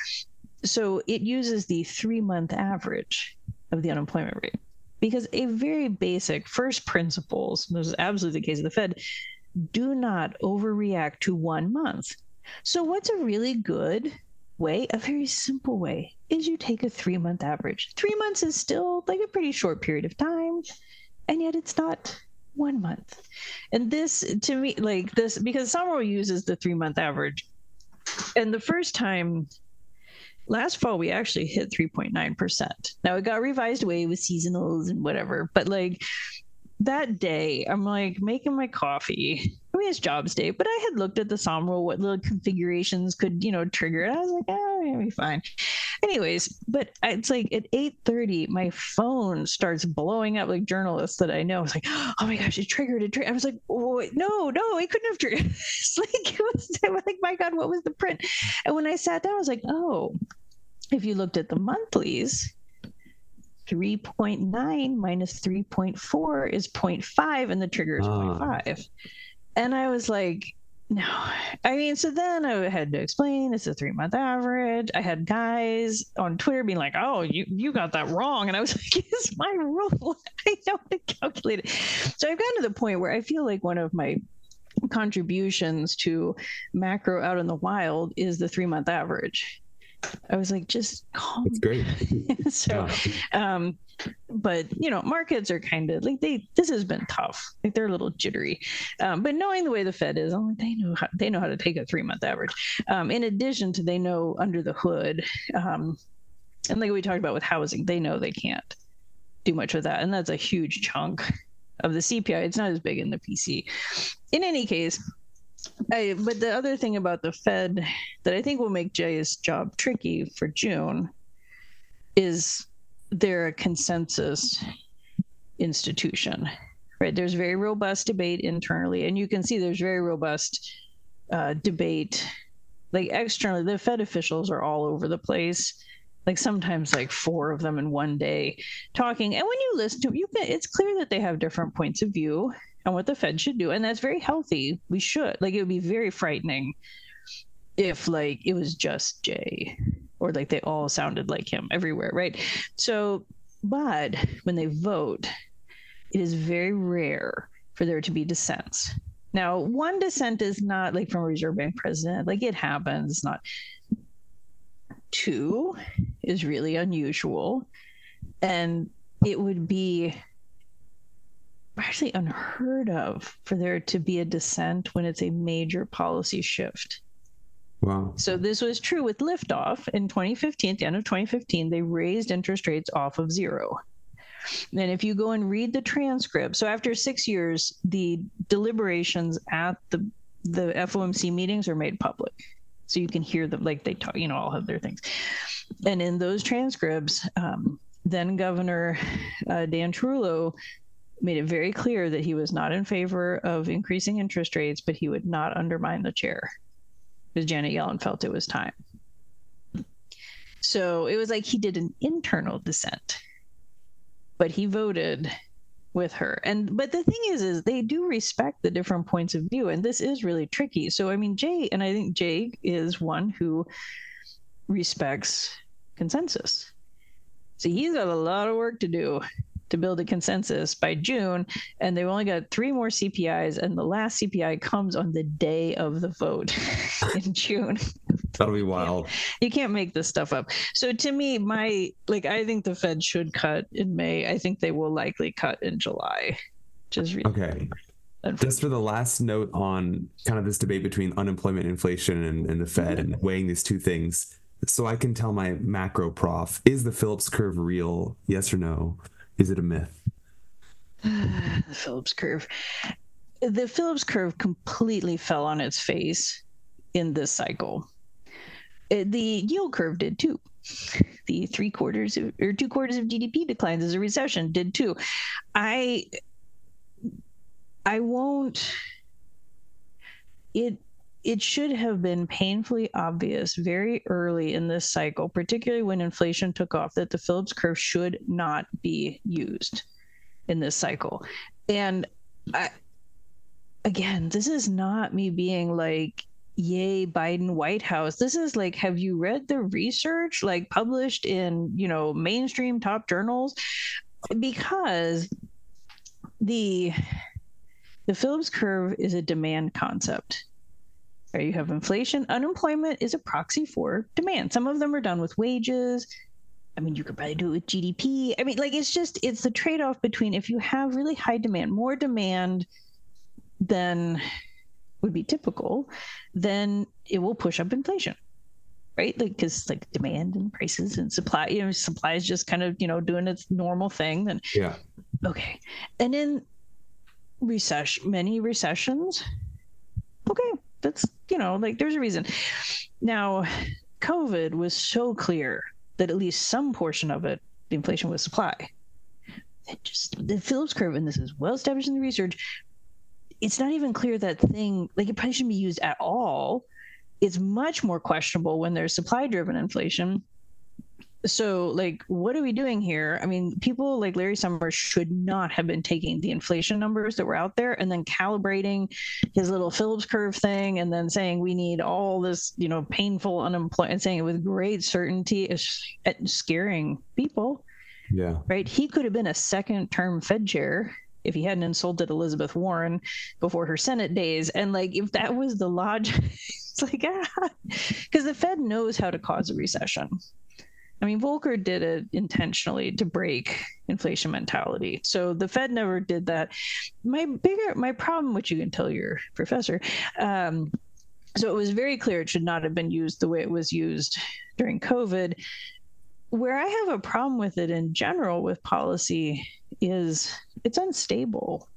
So it uses the three-month average of the unemployment rate. Because a very basic first principles, and this is absolutely the case of the Fed, do not overreact to one month. So what's a really good way, a very simple way, is you take a three-month average. Three months is still like a pretty short period of time, and yet it's not one month. And this, to me, like this, because Summerall uses the three-month average, and the first time, last fall, we actually hit three point nine percent. Now, it got revised away with seasonals and whatever, but like that day, I'm like making my coffee. I mean, it's jobs day, but I had looked at the SOM rule, what little configurations could, you know, trigger it. I was like, oh, it'll be fine. Anyways, but it's like at eight thirty, my phone starts blowing up, like journalists that I know. It's like, oh my gosh, it triggered it. Triggered. I was like, oh, wait, no, no, it couldn't have triggered. It's like, it was, I was like, my God, what was the print? And when I sat down, I was like, oh, if you looked at the monthlies, three point nine minus three point four is zero point five, and the trigger is zero point five. And I was like, no. I mean, so then I had to explain it's a three-month average. I had guys on Twitter being like, oh, you, you got that wrong. And I was like, it's my rule. I know how to calculate it. So I've gotten to the point where I feel like one of my contributions to macro out in the wild is the three-month average. I was like, just calm. It's great. so, um, but you know, markets are kind of like they. This has been tough. Like they're a little jittery. Um, but knowing the way the Fed is, I'm like, they know how they know how to take a three month average. Um, in addition to they know under the hood, um, and like we talked about with housing, they know they can't do much with that, and that's a huge chunk of the C P I. It's not as big in the P C. In any case. I, but the other thing about the Fed that I think will make Jay's job tricky for June is they're a consensus institution, right? There's very robust debate internally, and you can see there's very robust uh, debate, like externally. The Fed officials are all over the place, like sometimes like four of them in one day talking. And when you listen to them, you can, it's clear that they have different points of view on what the Fed should do. And that's very healthy. We should. Like, it would be very frightening if, like, it was just Jay or, like, they all sounded like him everywhere, right? So, but when they vote, it is very rare for there to be dissents. Now, one dissent is not like from a Reserve Bank president, like it happens, it's not. Two is really unusual, and it would be actually unheard of for there to be a dissent when it's a major policy shift. Wow. So this was true with liftoff in twenty fifteen. At the end of twenty fifteen, they raised interest rates off of zero. And if you go and read the transcript, so after six years, the deliberations at the the F O M C meetings are made public. So you can hear them, like they talk, you know, all have their things. And in those transcripts, um, then Governor uh, Dan Trullo made it very clear that he was not in favor of increasing interest rates, but he would not undermine the chair because Janet Yellen felt it was time. So it was like he did an internal dissent, but he voted with her. And but the thing is, is they do respect the different points of view, and this is really tricky. So I mean, Jay, and I think Jay is one who respects consensus. So he's got a lot of work to do to build a consensus by June, and they've only got three more C P Is, and the last C P I comes on the day of the vote in June. That'll be wild. You can't make this stuff up. So to me, my like, I think the Fed should cut in May. I think they will likely cut in July. Just really okay. Just for the last note on kind of this debate between unemployment, inflation, and, and the Fed, and weighing these two things, so I can tell my macro prof: is the Phillips curve real? Yes or no? Is it a myth? The Phillips curve. The Phillips curve completely fell on its face in this cycle. It, the yield curve did too. The three quarters of, or two quarters of G D P declines as a recession did too. I, I won't. It it should have been painfully obvious very early in this cycle, particularly when inflation took off, that the Phillips curve should not be used in this cycle. And I, again, this is not me being like, yay, Biden White House. This is like, have you read the research like published in, you know, mainstream top journals? Because the the Phillips curve is a demand concept. You have inflation. Unemployment is a proxy for demand. Some of them are done with wages. I mean, you could probably do it with G D P. I mean, like, it's just, it's the trade-off between if you have really high demand, more demand than would be typical, then it will push up inflation, right? Like, because like demand and prices and supply, you know, supply is just kind of, you know, doing its normal thing. Then, yeah. Okay. And in recession, many recessions, okay, that's, you know, like there's a reason. Now, COVID was so clear that at least some portion of it, the inflation was supply. It just, the Phillips curve, and this is well established in the research, it's not even clear that thing, like it probably shouldn't be used at all. It's much more questionable when there's supply driven inflation. So like, what are we doing here? I mean, people like Larry Summers should not have been taking the inflation numbers that were out there and then calibrating his little Phillips curve thing and then saying we need all this, you know, painful unemployment, and saying it with great certainty is scaring people. Yeah. Right. He could have been a second term Fed chair if he hadn't insulted Elizabeth Warren before her Senate days. And like, if that was the logic, it's like, ah, because the Fed knows how to cause a recession. I mean, Volcker did it intentionally to break inflation mentality. So the Fed never did that. My bigger, my problem, which you can tell your professor, um, so it was very clear it should not have been used the way it was used during COVID. Where I have a problem with it in general with policy is it's unstable.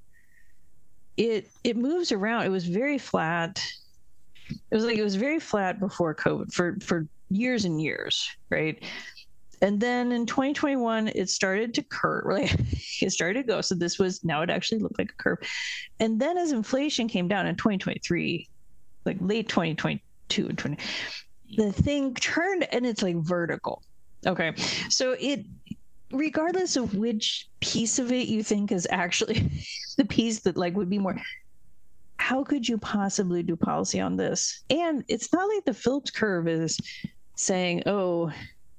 It it moves around. It was very flat. It was like it was very flat before COVID for for years and years, right? And then in twenty twenty-one, it started to curve, right? It started to go. So this was, now it actually looked like a curve. And then as inflation came down in twenty twenty-three, like late twenty twenty-two and twenty, the thing turned and it's like vertical. Okay. So it, regardless of which piece of it you think is actually the piece that like would be more, how could you possibly do policy on this? And it's not like the Phillips curve is saying, oh,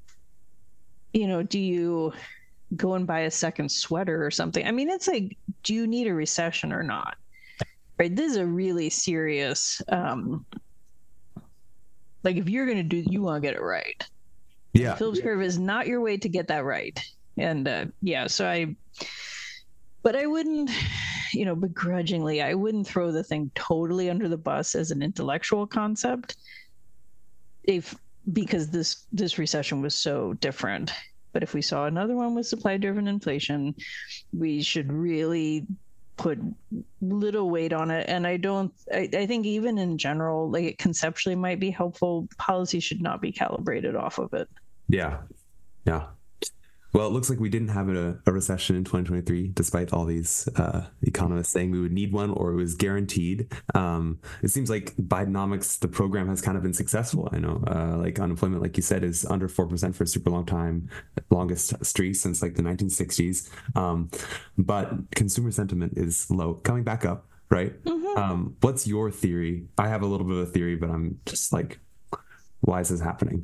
you know, do you go and buy a second sweater or something? I mean, it's like, do you need a recession or not? right? This is a really serious, um, like if you're going to do, you want to get it right. Yeah. Phillips curve is not your way to get that right. And uh, yeah, so I, but I wouldn't, you know, begrudgingly, I wouldn't throw the thing totally under the bus as an intellectual concept, if because this this recession was so different. But if we saw another one with supply-driven inflation, we should really put little weight on it. And I don't, I, I think even in general, like it conceptually might be helpful. Policy should not be calibrated off of it. Yeah. Yeah. Well, it looks like we didn't have a, a recession in twenty twenty-three, despite all these uh, economists saying we would need one or it was guaranteed. Um, it seems like Bidenomics, the program has kind of been successful. I know, uh, like unemployment, like you said, is under four percent for a super long time, longest streak since like the nineteen sixties. Um, but consumer sentiment is low, coming back up, right? Mm-hmm. Um, what's your theory? I have a little bit of a theory, but I'm just like, why is this happening?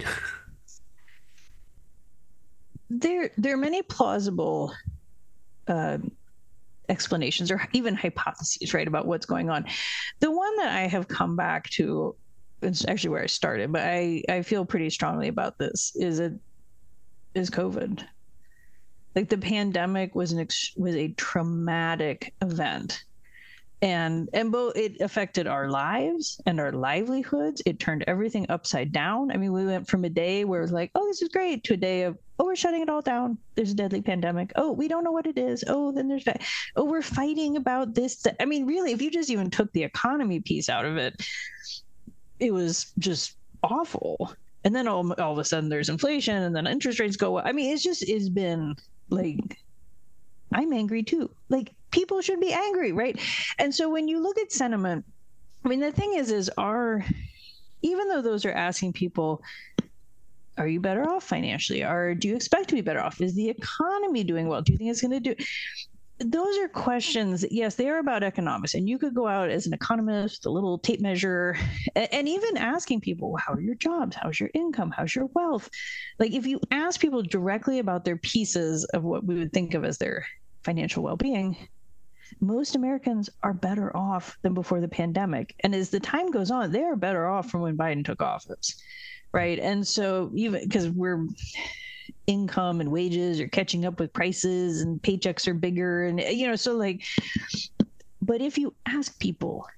There, there are many plausible uh, explanations or even hypotheses, right, about what's going on. The one that I have come back to, it's actually where I started, but I, I feel pretty strongly about this, is it is COVID. Like the pandemic was an ex, was a traumatic event. And and both it affected our lives and our livelihoods. It turned everything upside down. I mean, we went from a day where it was like, oh, this is great, to a day of, oh, we're shutting it all down. There's a deadly pandemic. Oh, we don't know what it is. Oh, then there's that. Oh, we're fighting about this. That. I mean, really, if you just even took the economy piece out of it, it was just awful. And then all, all of a sudden there's inflation and then interest rates go up. I mean, it's just, it's been like, I'm angry too. Like people should be angry, right? And so when you look at sentiment, I mean, the thing is, is our, even though those are asking people, are you better off financially? Or do you expect to be better off? Is the economy doing well? Do you think it's going to do? Those are questions. Yes, they are about economics. And you could go out as an economist, a little tape measure, and, and even asking people, well, how are your jobs? How's your income? How's your wealth? Like if you ask people directly about their pieces of what we would think of as their financial well-being, most Americans are better off than before the pandemic. And as the time goes on, they are better off from when Biden took office, right? And so even because we're income and wages are catching up with prices and paychecks are bigger and, you know, so like, but if you ask people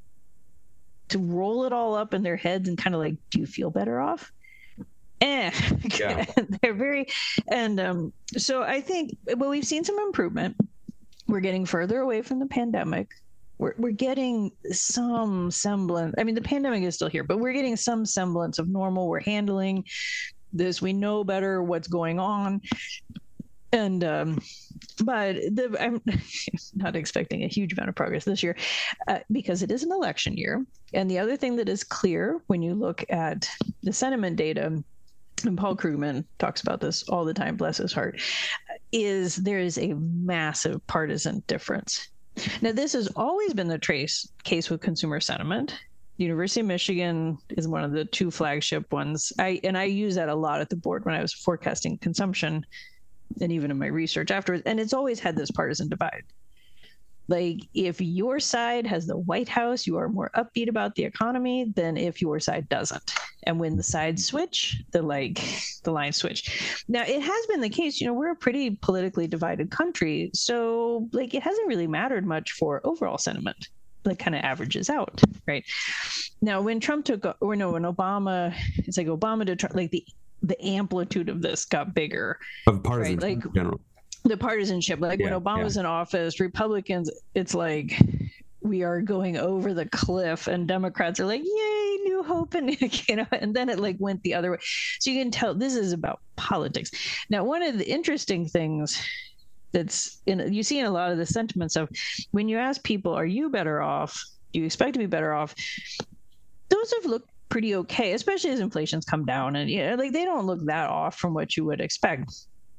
to roll it all up in their heads and kind of like, do you feel better off? Eh, yeah. They're very, and um, so I think, well, we've seen some improvement. We're getting further away from the pandemic. We're, we're getting some semblance. I mean, the pandemic is still here, but we're getting some semblance of normal. We're handling this. We know better what's going on. And, um, but the, I'm not expecting a huge amount of progress this year uh, because it is an election year. And the other thing that is clear when you look at the sentiment data, and Paul Krugman talks about this all the time, bless his heart, is there is a massive partisan difference. Now, this has always been the trace case with consumer sentiment. University of Michigan is one of the two flagship ones. I and I use that a lot at the board when I was forecasting consumption and even in my research afterwards. And it's always had this partisan divide. Like if your side has the White House, you are more upbeat about the economy than if your side doesn't. And when the sides switch, the like the lines switch. Now it has been the case, you know, we're a pretty politically divided country. So like it hasn't really mattered much for overall sentiment. Like kind of averages out, right? Now when Trump took, or no, when Obama, it's like Obama to Trump, like the the amplitude of this got bigger. Of partisan, right? Like in general. The partisanship, like yeah, when Obama was yeah. in office, Republicans, it's like we are going over the cliff, and Democrats are like, "Yay, new hope!" and you know, and then it like went the other way. So you can tell this is about politics. Now, one of the interesting things that's in you see in a lot of the sentiments of when you ask people, "Are you better off? Do you expect to be better off?" Those have looked pretty okay, especially as inflation's come down, and yeah, like they don't look that off from what you would expect.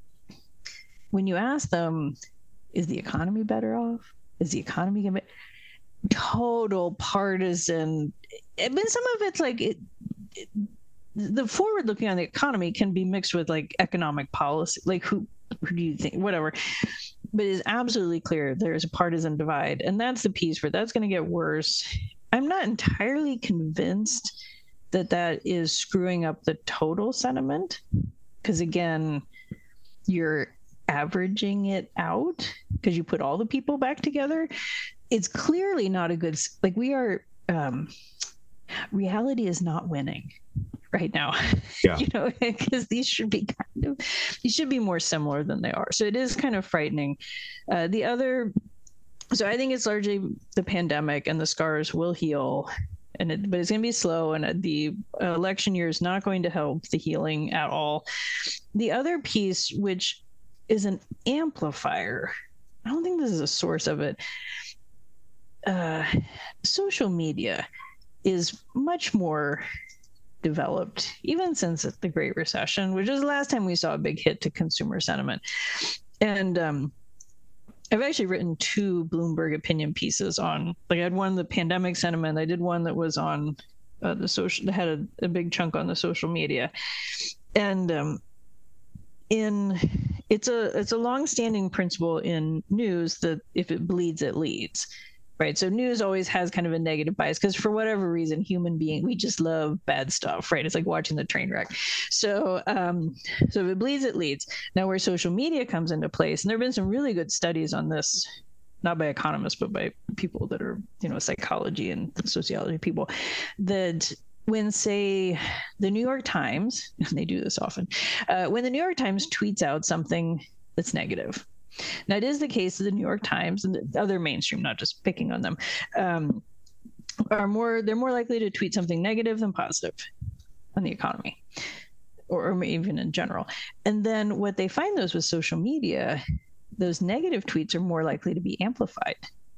When you ask them, is the economy better off? Is the economy going to be total partisan? I mean, some of it's like it, it, the forward looking on the economy can be mixed with like economic policy. Like who, who do you think, whatever. but it's absolutely clear there's a partisan divide, and that's the piece where that's going to get worse. I'm not entirely convinced that that is screwing up the total sentiment, because again, you're averaging it out because you put all the people back together. It's clearly not a good, like we are, um, reality is not winning right now. Yeah. You know, because these should be kind of, these should be more similar than they are. So it is kind of frightening. Uh, the other, so I think it's largely the pandemic, and the scars will heal. And it, but it's going to be slow, and the election year is not going to help the healing at all. The other piece, which is an amplifier, I don't think this is a source of it. Uh, social media is much more developed, even since the Great Recession, which is the last time we saw a big hit to consumer sentiment. And um, I've actually written two Bloomberg opinion pieces on, like I had one, the pandemic sentiment. I did one that was on uh, the social, that had a, a big chunk on the social media. And um, in, it's a, it's a longstanding principle in news that if it bleeds, it leads. Right. So news always has kind of a negative bias because for whatever reason, human being, we just love bad stuff. Right. It's like watching the train wreck. So um, so if it bleeds, it leads. Now, where social media comes into place, and there have been some really good studies on this, not by economists, but by people that are, you know, psychology and sociology people, that when, say, the New York Times, and they do this often, uh, when the New York Times tweets out something that's negative. Now, it is the case that the New York Times and the other mainstream, not just picking on them, um, are more, they're more likely to tweet something negative than positive on the economy, or, or even in general. And then what they find those with social media, those negative tweets are more likely to be amplified,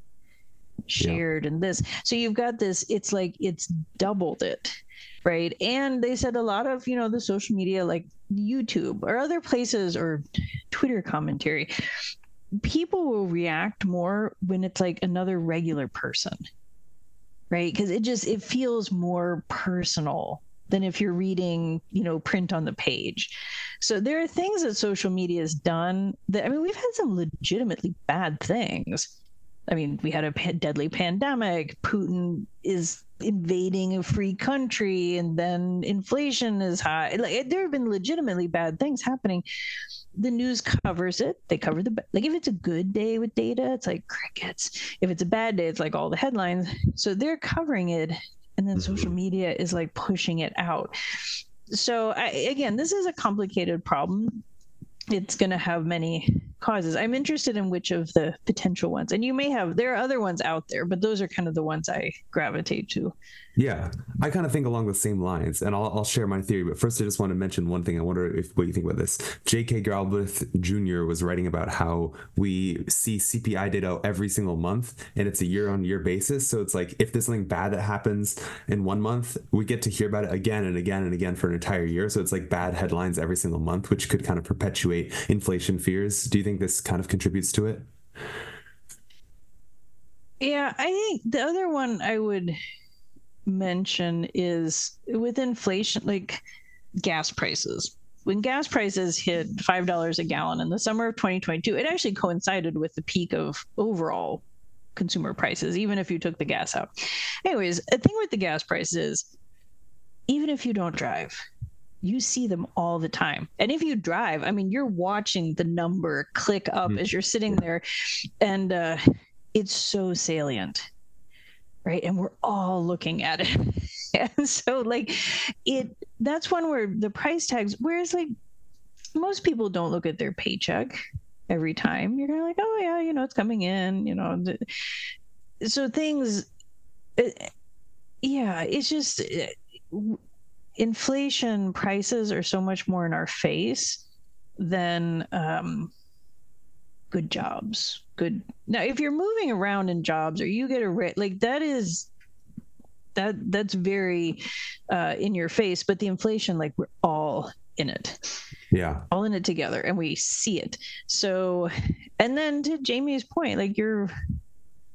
shared, yeah. and this. So you've got this, it's like it's doubled it, right? And they said a lot of, you know, the social media, like YouTube or other places or Twitter commentary, people will react more when it's like another regular person, right? Because it just, it feels more personal than if you're reading, you know, print on the page. So there are things that social media has done that, I mean, we've had some legitimately bad things. I mean, we had a deadly pandemic. Putin is invading a free country, and then inflation is high. Like, there have been legitimately bad things happening. The news covers it. They cover the, like, if it's a good day with data, it's like crickets. If it's a bad day, it's like all the headlines. So they're covering it, and then social media is like pushing it out. So I, again, this is a complicated problem. It's going to have many causes. I'm interested in which of the potential ones, and you may have, there are other ones out there, but those are kind of the ones I gravitate to. Yeah, I kind of think along the same lines, and I'll, I'll share my theory. But first, I just want to mention one thing. I wonder if what you think about this. J K. Galbraith Junior was writing about how we see C P I data every single month, and it's a year-on-year basis. So it's like if there's something bad that happens in one month, we get to hear about it again and again and again for an entire year. So it's like bad headlines every single month, which could kind of perpetuate inflation fears. Do you think this kind of contributes to it? Yeah, I think the other one I would mention is with inflation, like gas prices. When gas prices hit five dollars a gallon in the summer of twenty twenty-two, it actually coincided with the peak of overall consumer prices, even if you took the gas out. Anyways, the thing with the gas prices is, even if you don't drive, you see them all the time. And if you drive, I mean, you're watching the number click up mm-hmm. as you're sitting there, and uh, it's so salient. Right. And we're all looking at it. And so like it, that's one where the price tags, whereas like most people don't look at their paycheck every time. You're kind of like, oh yeah, you know, it's coming in, you know. So things, it, yeah, it's just it, inflation prices are so much more in our face than um, good jobs. Good. Now, if you're moving around in jobs or you get a rate, like that is, that that's very uh, in your face, but the inflation, like we're all in it. Yeah. All in it together, and we see it. So, and then to Jamie's point, like you're,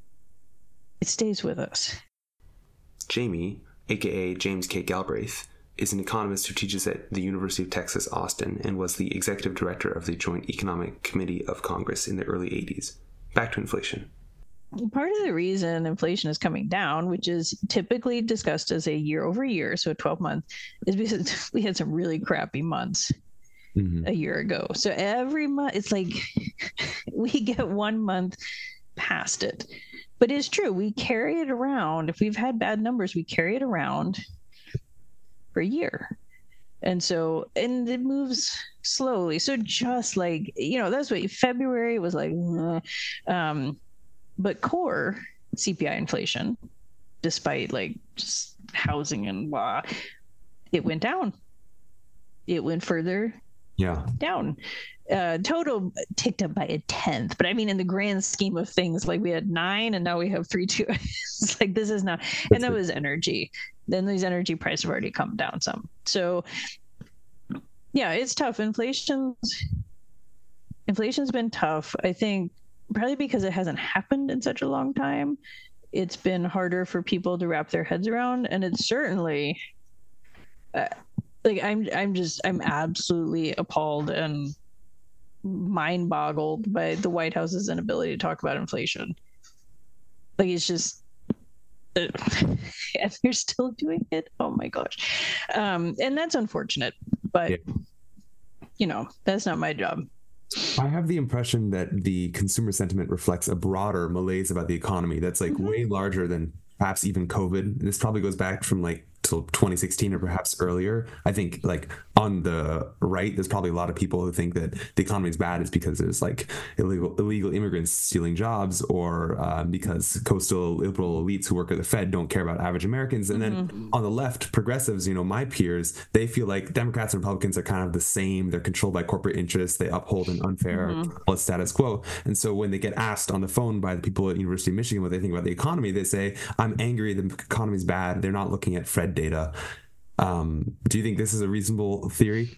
it stays with us. Jamie, aka James K. Galbraith, is an economist who teaches at the University of Texas, Austin, and was the executive director of the Joint Economic Committee of Congress in the early eighties. Back to inflation. Part of the reason inflation is coming down, which is typically discussed as a year over year, so a twelve month, is because we had some really crappy months mm-hmm. a year ago. So every month, it's like we get one month past it. But it's true, we carry it around. If we've had bad numbers, we carry it around for a year. And so, and it moves slowly. So just like, you know, that's what February was like, uh, um, but core C P I inflation, despite like just housing and blah, it went down. It went further yeah. down. Uh, total ticked up by a tenth. But I mean, in the grand scheme of things, like we had nine and now we have three, two. It's like, this is not, and that was energy. Then these energy prices have already come down some. So yeah, it's tough. Inflation's, inflation's been tough. I think probably because it hasn't happened in such a long time, it's been harder for people to wrap their heads around. And it's certainly uh, like, I'm, I'm just, I'm absolutely appalled and mind boggled by the White House's inability to talk about inflation. Like, it's just, uh, and they're still doing it. Oh my gosh. Um, and that's unfortunate, but yeah. you know, that's not my job. I have the impression that the consumer sentiment reflects a broader malaise about the economy that's like mm-hmm. way larger than perhaps even COVID. And this probably goes back from like till twenty sixteen or perhaps earlier. I think like on the right, there's probably a lot of people who think that the economy is bad is because there's like illegal illegal immigrants stealing jobs, or uh, because coastal liberal elites who work at the Fed don't care about average Americans. And mm-hmm. then on the left, progressives, you know, my peers, they feel like Democrats and Republicans are kind of the same. They're controlled by corporate interests. They uphold an unfair mm-hmm. status quo. And so when they get asked on the phone by the people at University of Michigan what they think about the economy, they say, I'm angry, the economy's bad. They're not looking at Fed data. Um, do you think this is a reasonable theory?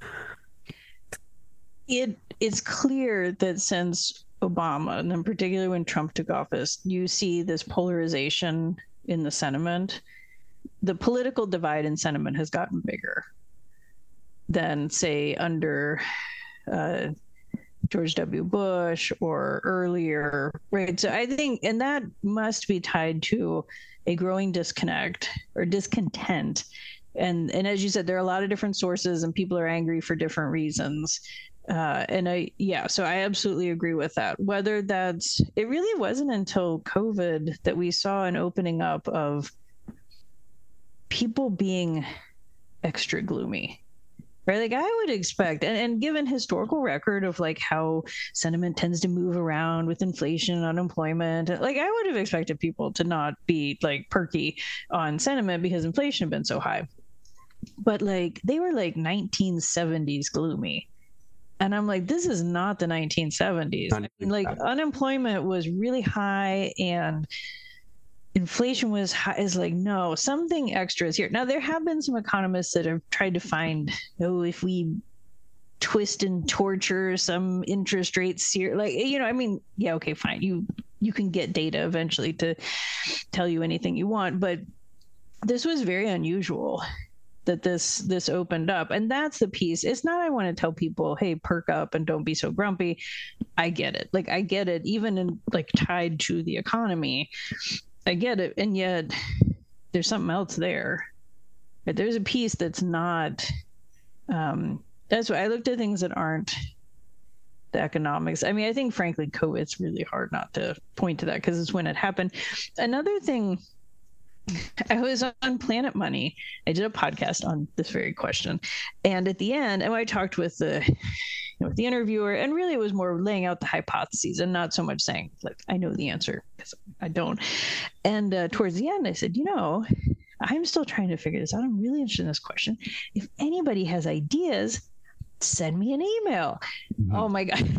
It it's clear that since Obama, and in particular when Trump took office, you see this polarization in the sentiment. The political divide in sentiment has gotten bigger than, say, under uh, George W. Bush or earlier, right? So I think, and that must be tied to a growing disconnect or discontent. And and as you said, there are a lot of different sources and people are angry for different reasons. Uh, and I, yeah, so I absolutely agree with that. Whether that's, it really wasn't until COVID that we saw an opening up of people being extra gloomy. Right, like I would expect, and, and given historical record of like how sentiment tends to move around with inflation and unemployment, like I would have expected people to not be like perky on sentiment because inflation had been so high. But like they were like nineteen seventies gloomy. And I'm like, this is not the nineteen seventies. I mean, like unemployment was really high and inflation was high. Is like, no, something extra is here. Now, there have been some economists that have tried to find, oh, if we twist and torture some interest rates here, like, you know, I mean, yeah, okay, fine. You you can get data eventually to tell you anything you want. But this was very unusual that this this opened up. And that's the piece. It's not I want to tell people, hey, perk up and don't be so grumpy. I get it. Like, I get it, even in like tied to the economy. I get it. And yet there's something else there. But there's a piece that's not, um, that's why I looked at things that aren't the economics. I mean, I think frankly, COVID, it's really hard not to point to that because it's when it happened. Another thing, I was on Planet Money. I did a podcast on this very question. And at the end, and I talked with the, you know, with the interviewer, and really it was more laying out the hypotheses and not so much saying, like, I know the answer, because I don't. And uh, towards the end, I said, you know, I'm still trying to figure this out. I'm really interested in this question. If anybody has ideas, send me an email. Mm-hmm. Oh my God.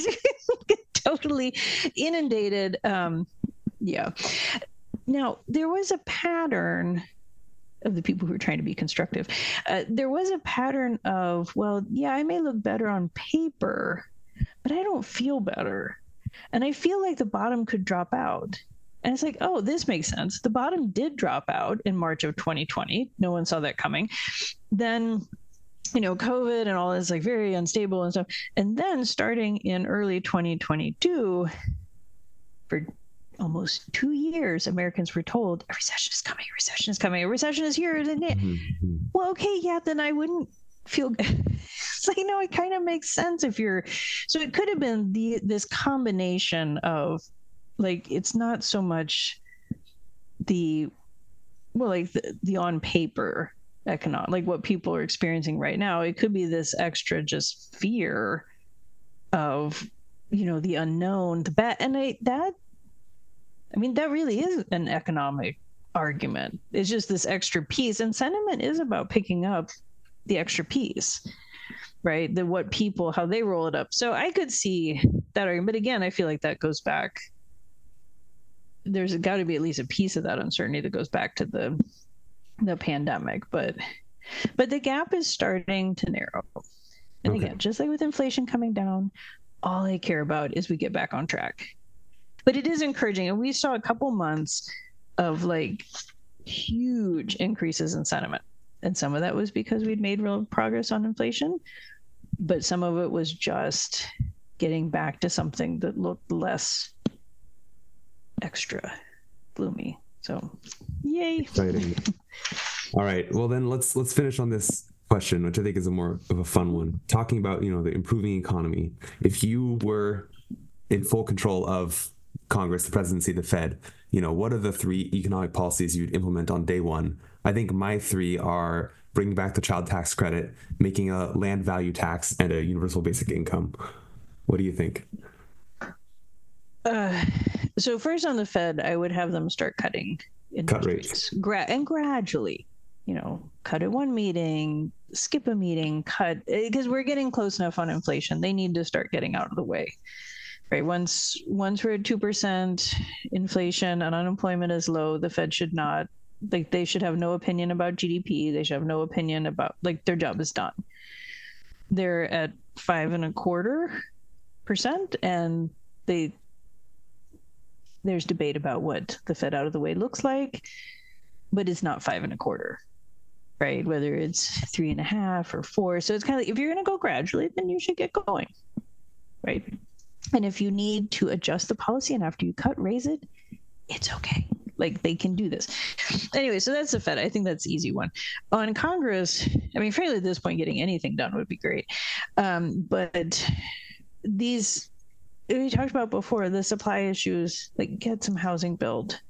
Totally inundated. Um, yeah. Now, there was a pattern of the people who were trying to be constructive. Uh, there was a pattern of, well, yeah, I may look better on paper, but I don't feel better. And I feel like the bottom could drop out. And it's like, oh, this makes sense. The bottom did drop out in March of twenty twenty. No one saw that coming. Then, you know, COVID and all this, like very unstable and stuff. And then starting in early twenty twenty-two, for almost two years, Americans were told a recession is coming, a recession is coming, a recession is here. Mm-hmm. Well, okay, yeah, then I wouldn't feel good. It's like, no, it kind of makes sense if you're, so it could have been the this combination of, like, it's not so much the, well, like the, the on paper economic, like what people are experiencing right now. It could be this extra just fear of, you know, the unknown, the bad. And I, that, I mean, that really is an economic argument. It's just this extra piece. And sentiment is about picking up the extra piece, right? The what people, how they roll it up. So I could see that argument. But again, I feel like that goes back, there's got to be at least a piece of that uncertainty that goes back to the the pandemic, but but the gap is starting to narrow. And okay. Again, just like with inflation coming down, all I care about is we get back on track. But it is encouraging, and we saw a couple months of like huge increases in sentiment, and some of that was because we'd made real progress on inflation, but some of it was just getting back to something that looked less extra gloomy. So yay. Exciting. All right, well then let's let's finish on this question, which I think is a more of a fun one, talking about, you know, the improving economy. If you were in full control of Congress, the presidency, the Fed, you know, what are the three economic policies you'd implement on day one? I think my three are bringing back the child tax credit, making a land value tax, and a universal basic income. What do you think? Uh, so first on the Fed, I would have them start cutting cut rates Gra- and gradually, you know, cut at one meeting, skip a meeting, cut, because we're getting close enough on inflation. They need to start getting out of the way, right? Once once we're at two percent inflation and unemployment is low, the Fed should not, like, they should have no opinion about G D P. They should have no opinion about, like, their job is done. They're at five and a quarter percent, and they there's debate about what the Fed out of the way looks like, but it's not five and a quarter, right? Whether it's three and a half or four. So it's kind of like, if you're going to go gradually, then you should get going, right? And if you need to adjust the policy and after you cut, raise it, it's okay. Like, they can do this. Anyway, so that's the Fed. I think that's the easy one. On Congress, I mean, frankly, at this point, getting anything done would be great. Um, but these, we talked about before, the supply issues, like, get some housing built.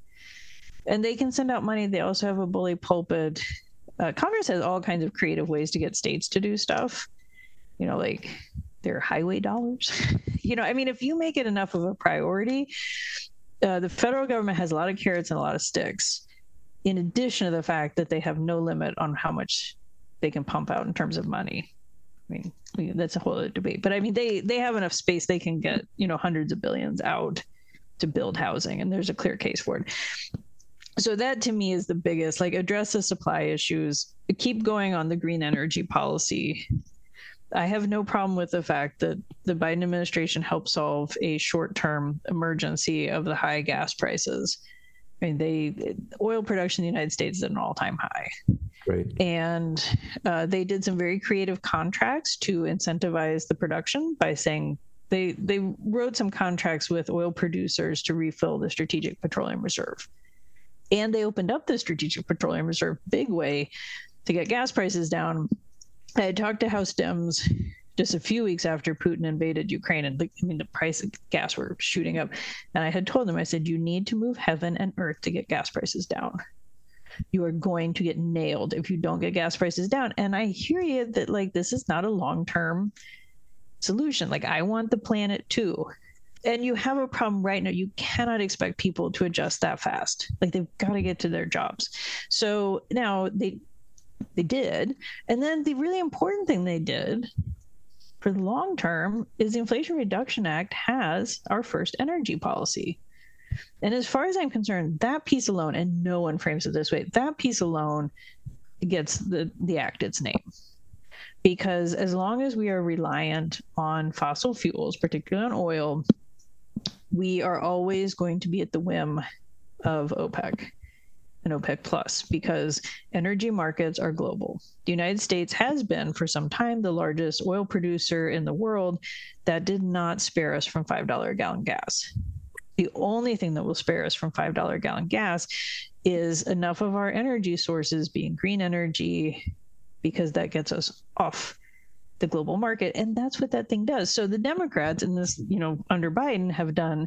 And they can send out money. They also have a bully pulpit. Uh, Congress has all kinds of creative ways to get states to do stuff. You know, like their highway dollars. You know, I mean, if you make it enough of a priority, uh, the federal government has a lot of carrots and a lot of sticks, in addition to the fact that they have no limit on how much they can pump out in terms of money. I mean, we, that's a whole other debate. But I mean, they they have enough space. They can get, you know, hundreds of billions out to build housing, and there's a clear case for it. So that to me is the biggest, like, address the supply issues, keep going on the green energy policy. I have no problem with the fact that the Biden administration helped solve a short-term emergency of the high gas prices. I mean, they oil production in the United States is at an all-time high. Right. And uh, they did some very creative contracts to incentivize the production by saying they they wrote some contracts with oil producers to refill the Strategic Petroleum Reserve. And they opened up the Strategic Petroleum Reserve big way to get gas prices down. I had talked to House Dems just a few weeks after Putin invaded Ukraine, and the, I mean, the price of gas were shooting up. And I had told them, I said, you need to move heaven and earth to get gas prices down. You are going to get nailed if you don't get gas prices down. And I hear you that, like, this is not a long-term solution. Like, I want the planet too. And you have a problem right now. You cannot expect people to adjust that fast. Like, they've got to get to their jobs. So now they they did. And then the really important thing they did for the long term is the Inflation Reduction Act has our first energy policy. And as far as I'm concerned, that piece alone, and no one frames it this way, that piece alone gets the, the act its name. Because as long as we are reliant on fossil fuels, particularly on oil, we are always going to be at the whim of OPEC and OPEC Plus, because energy markets are global. The United States has been for some time the largest oil producer in the world. That did not spare us from five dollars a gallon gas. The only thing that will spare us from five dollars a gallon gas is enough of our energy sources being green energy, because that gets us off the global market. And that's what that thing does. So the Democrats in this, you know, under Biden have done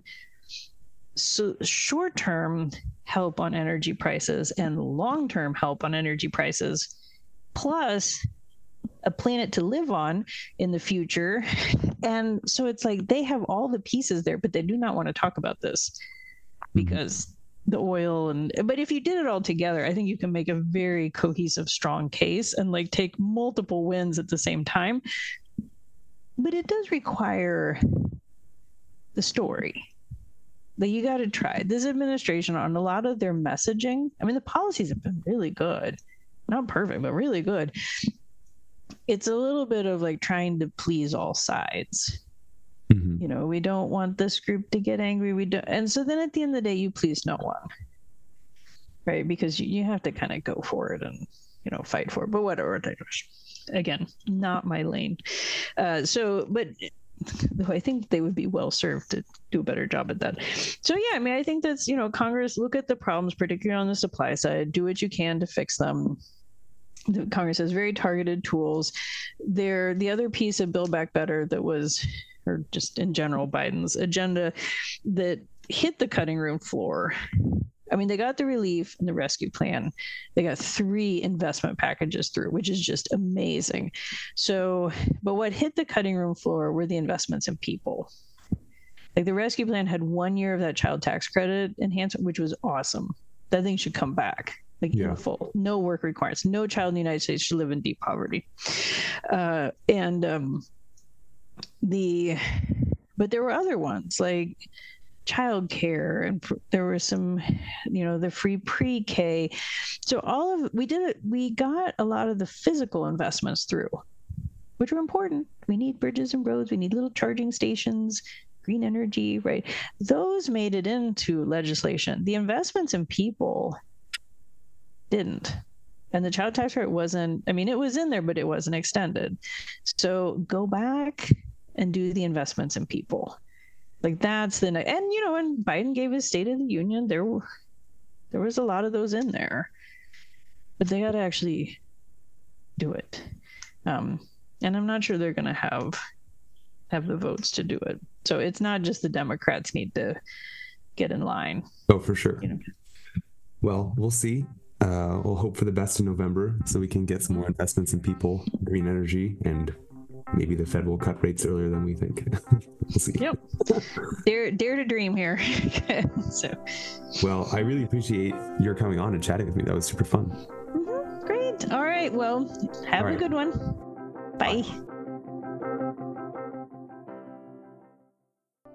so short-term help on energy prices and long-term help on energy prices, plus a planet to live on in the future. And so it's like they have all the pieces there, but they do not want to talk about this because mm-hmm. the oil and but if you did it all together, I think you can make a very cohesive, strong case and like take multiple wins at the same time. But it does require the story. Like you got to try this administration on a lot of their messaging. I mean, the policies have been really good, not perfect, but really good. It's a little bit of like trying to please all sides. Mm-hmm. You know, we don't want this group to get angry. We don't. And so then at the end of the day, you please no one. Right. Because you, you have to kind of go for it and, you know, fight for it. But whatever. Again, not my lane. Uh, so, but I think they would be well served to do a better job at that. So, yeah, I mean, I think that's, you know, Congress, look at the problems, particularly on the supply side, do what you can to fix them. The Congress has very targeted tools. There, the other piece of Build Back Better that was, or just in general, Biden's agenda that hit the cutting room floor. I mean, they got the relief and the rescue plan. They got three investment packages through, which is just amazing. So, but what hit the cutting room floor were the investments in people. Like the rescue plan had one year of that child tax credit enhancement, which was awesome. That thing should come back. Like yeah. in full, no work requirements. No child in the United States should live in deep poverty. Uh, and um, the, but there were other ones like childcare, and pr- there were some, you know, the free pre-K. So all of we did it. We got a lot of the physical investments through, which were important. We need bridges and roads. We need little charging stations, green energy, right? Those made it into legislation. The investments in people didn't. And the child tax credit wasn't, I mean, it was in there, but it wasn't extended. So go back and do the investments in people. Like that's the, and you know, when Biden gave his State of the Union, there, there was a lot of those in there, but they got to actually do it. Um, and I'm not sure they're going to have, have the votes to do it. So it's not just the Democrats need to get in line. Oh, for sure. You know? Well, we'll see. Uh, we'll hope for the best in November so we can get some more investments in people, green energy, and maybe the Fed will cut rates earlier than we think. We'll see. Yep. Dare, dare to dream here. So. Well, I really appreciate your coming on and chatting with me. That was super fun. Mm-hmm. Great. All right. Well, have All a right. good one. Bye. Bye.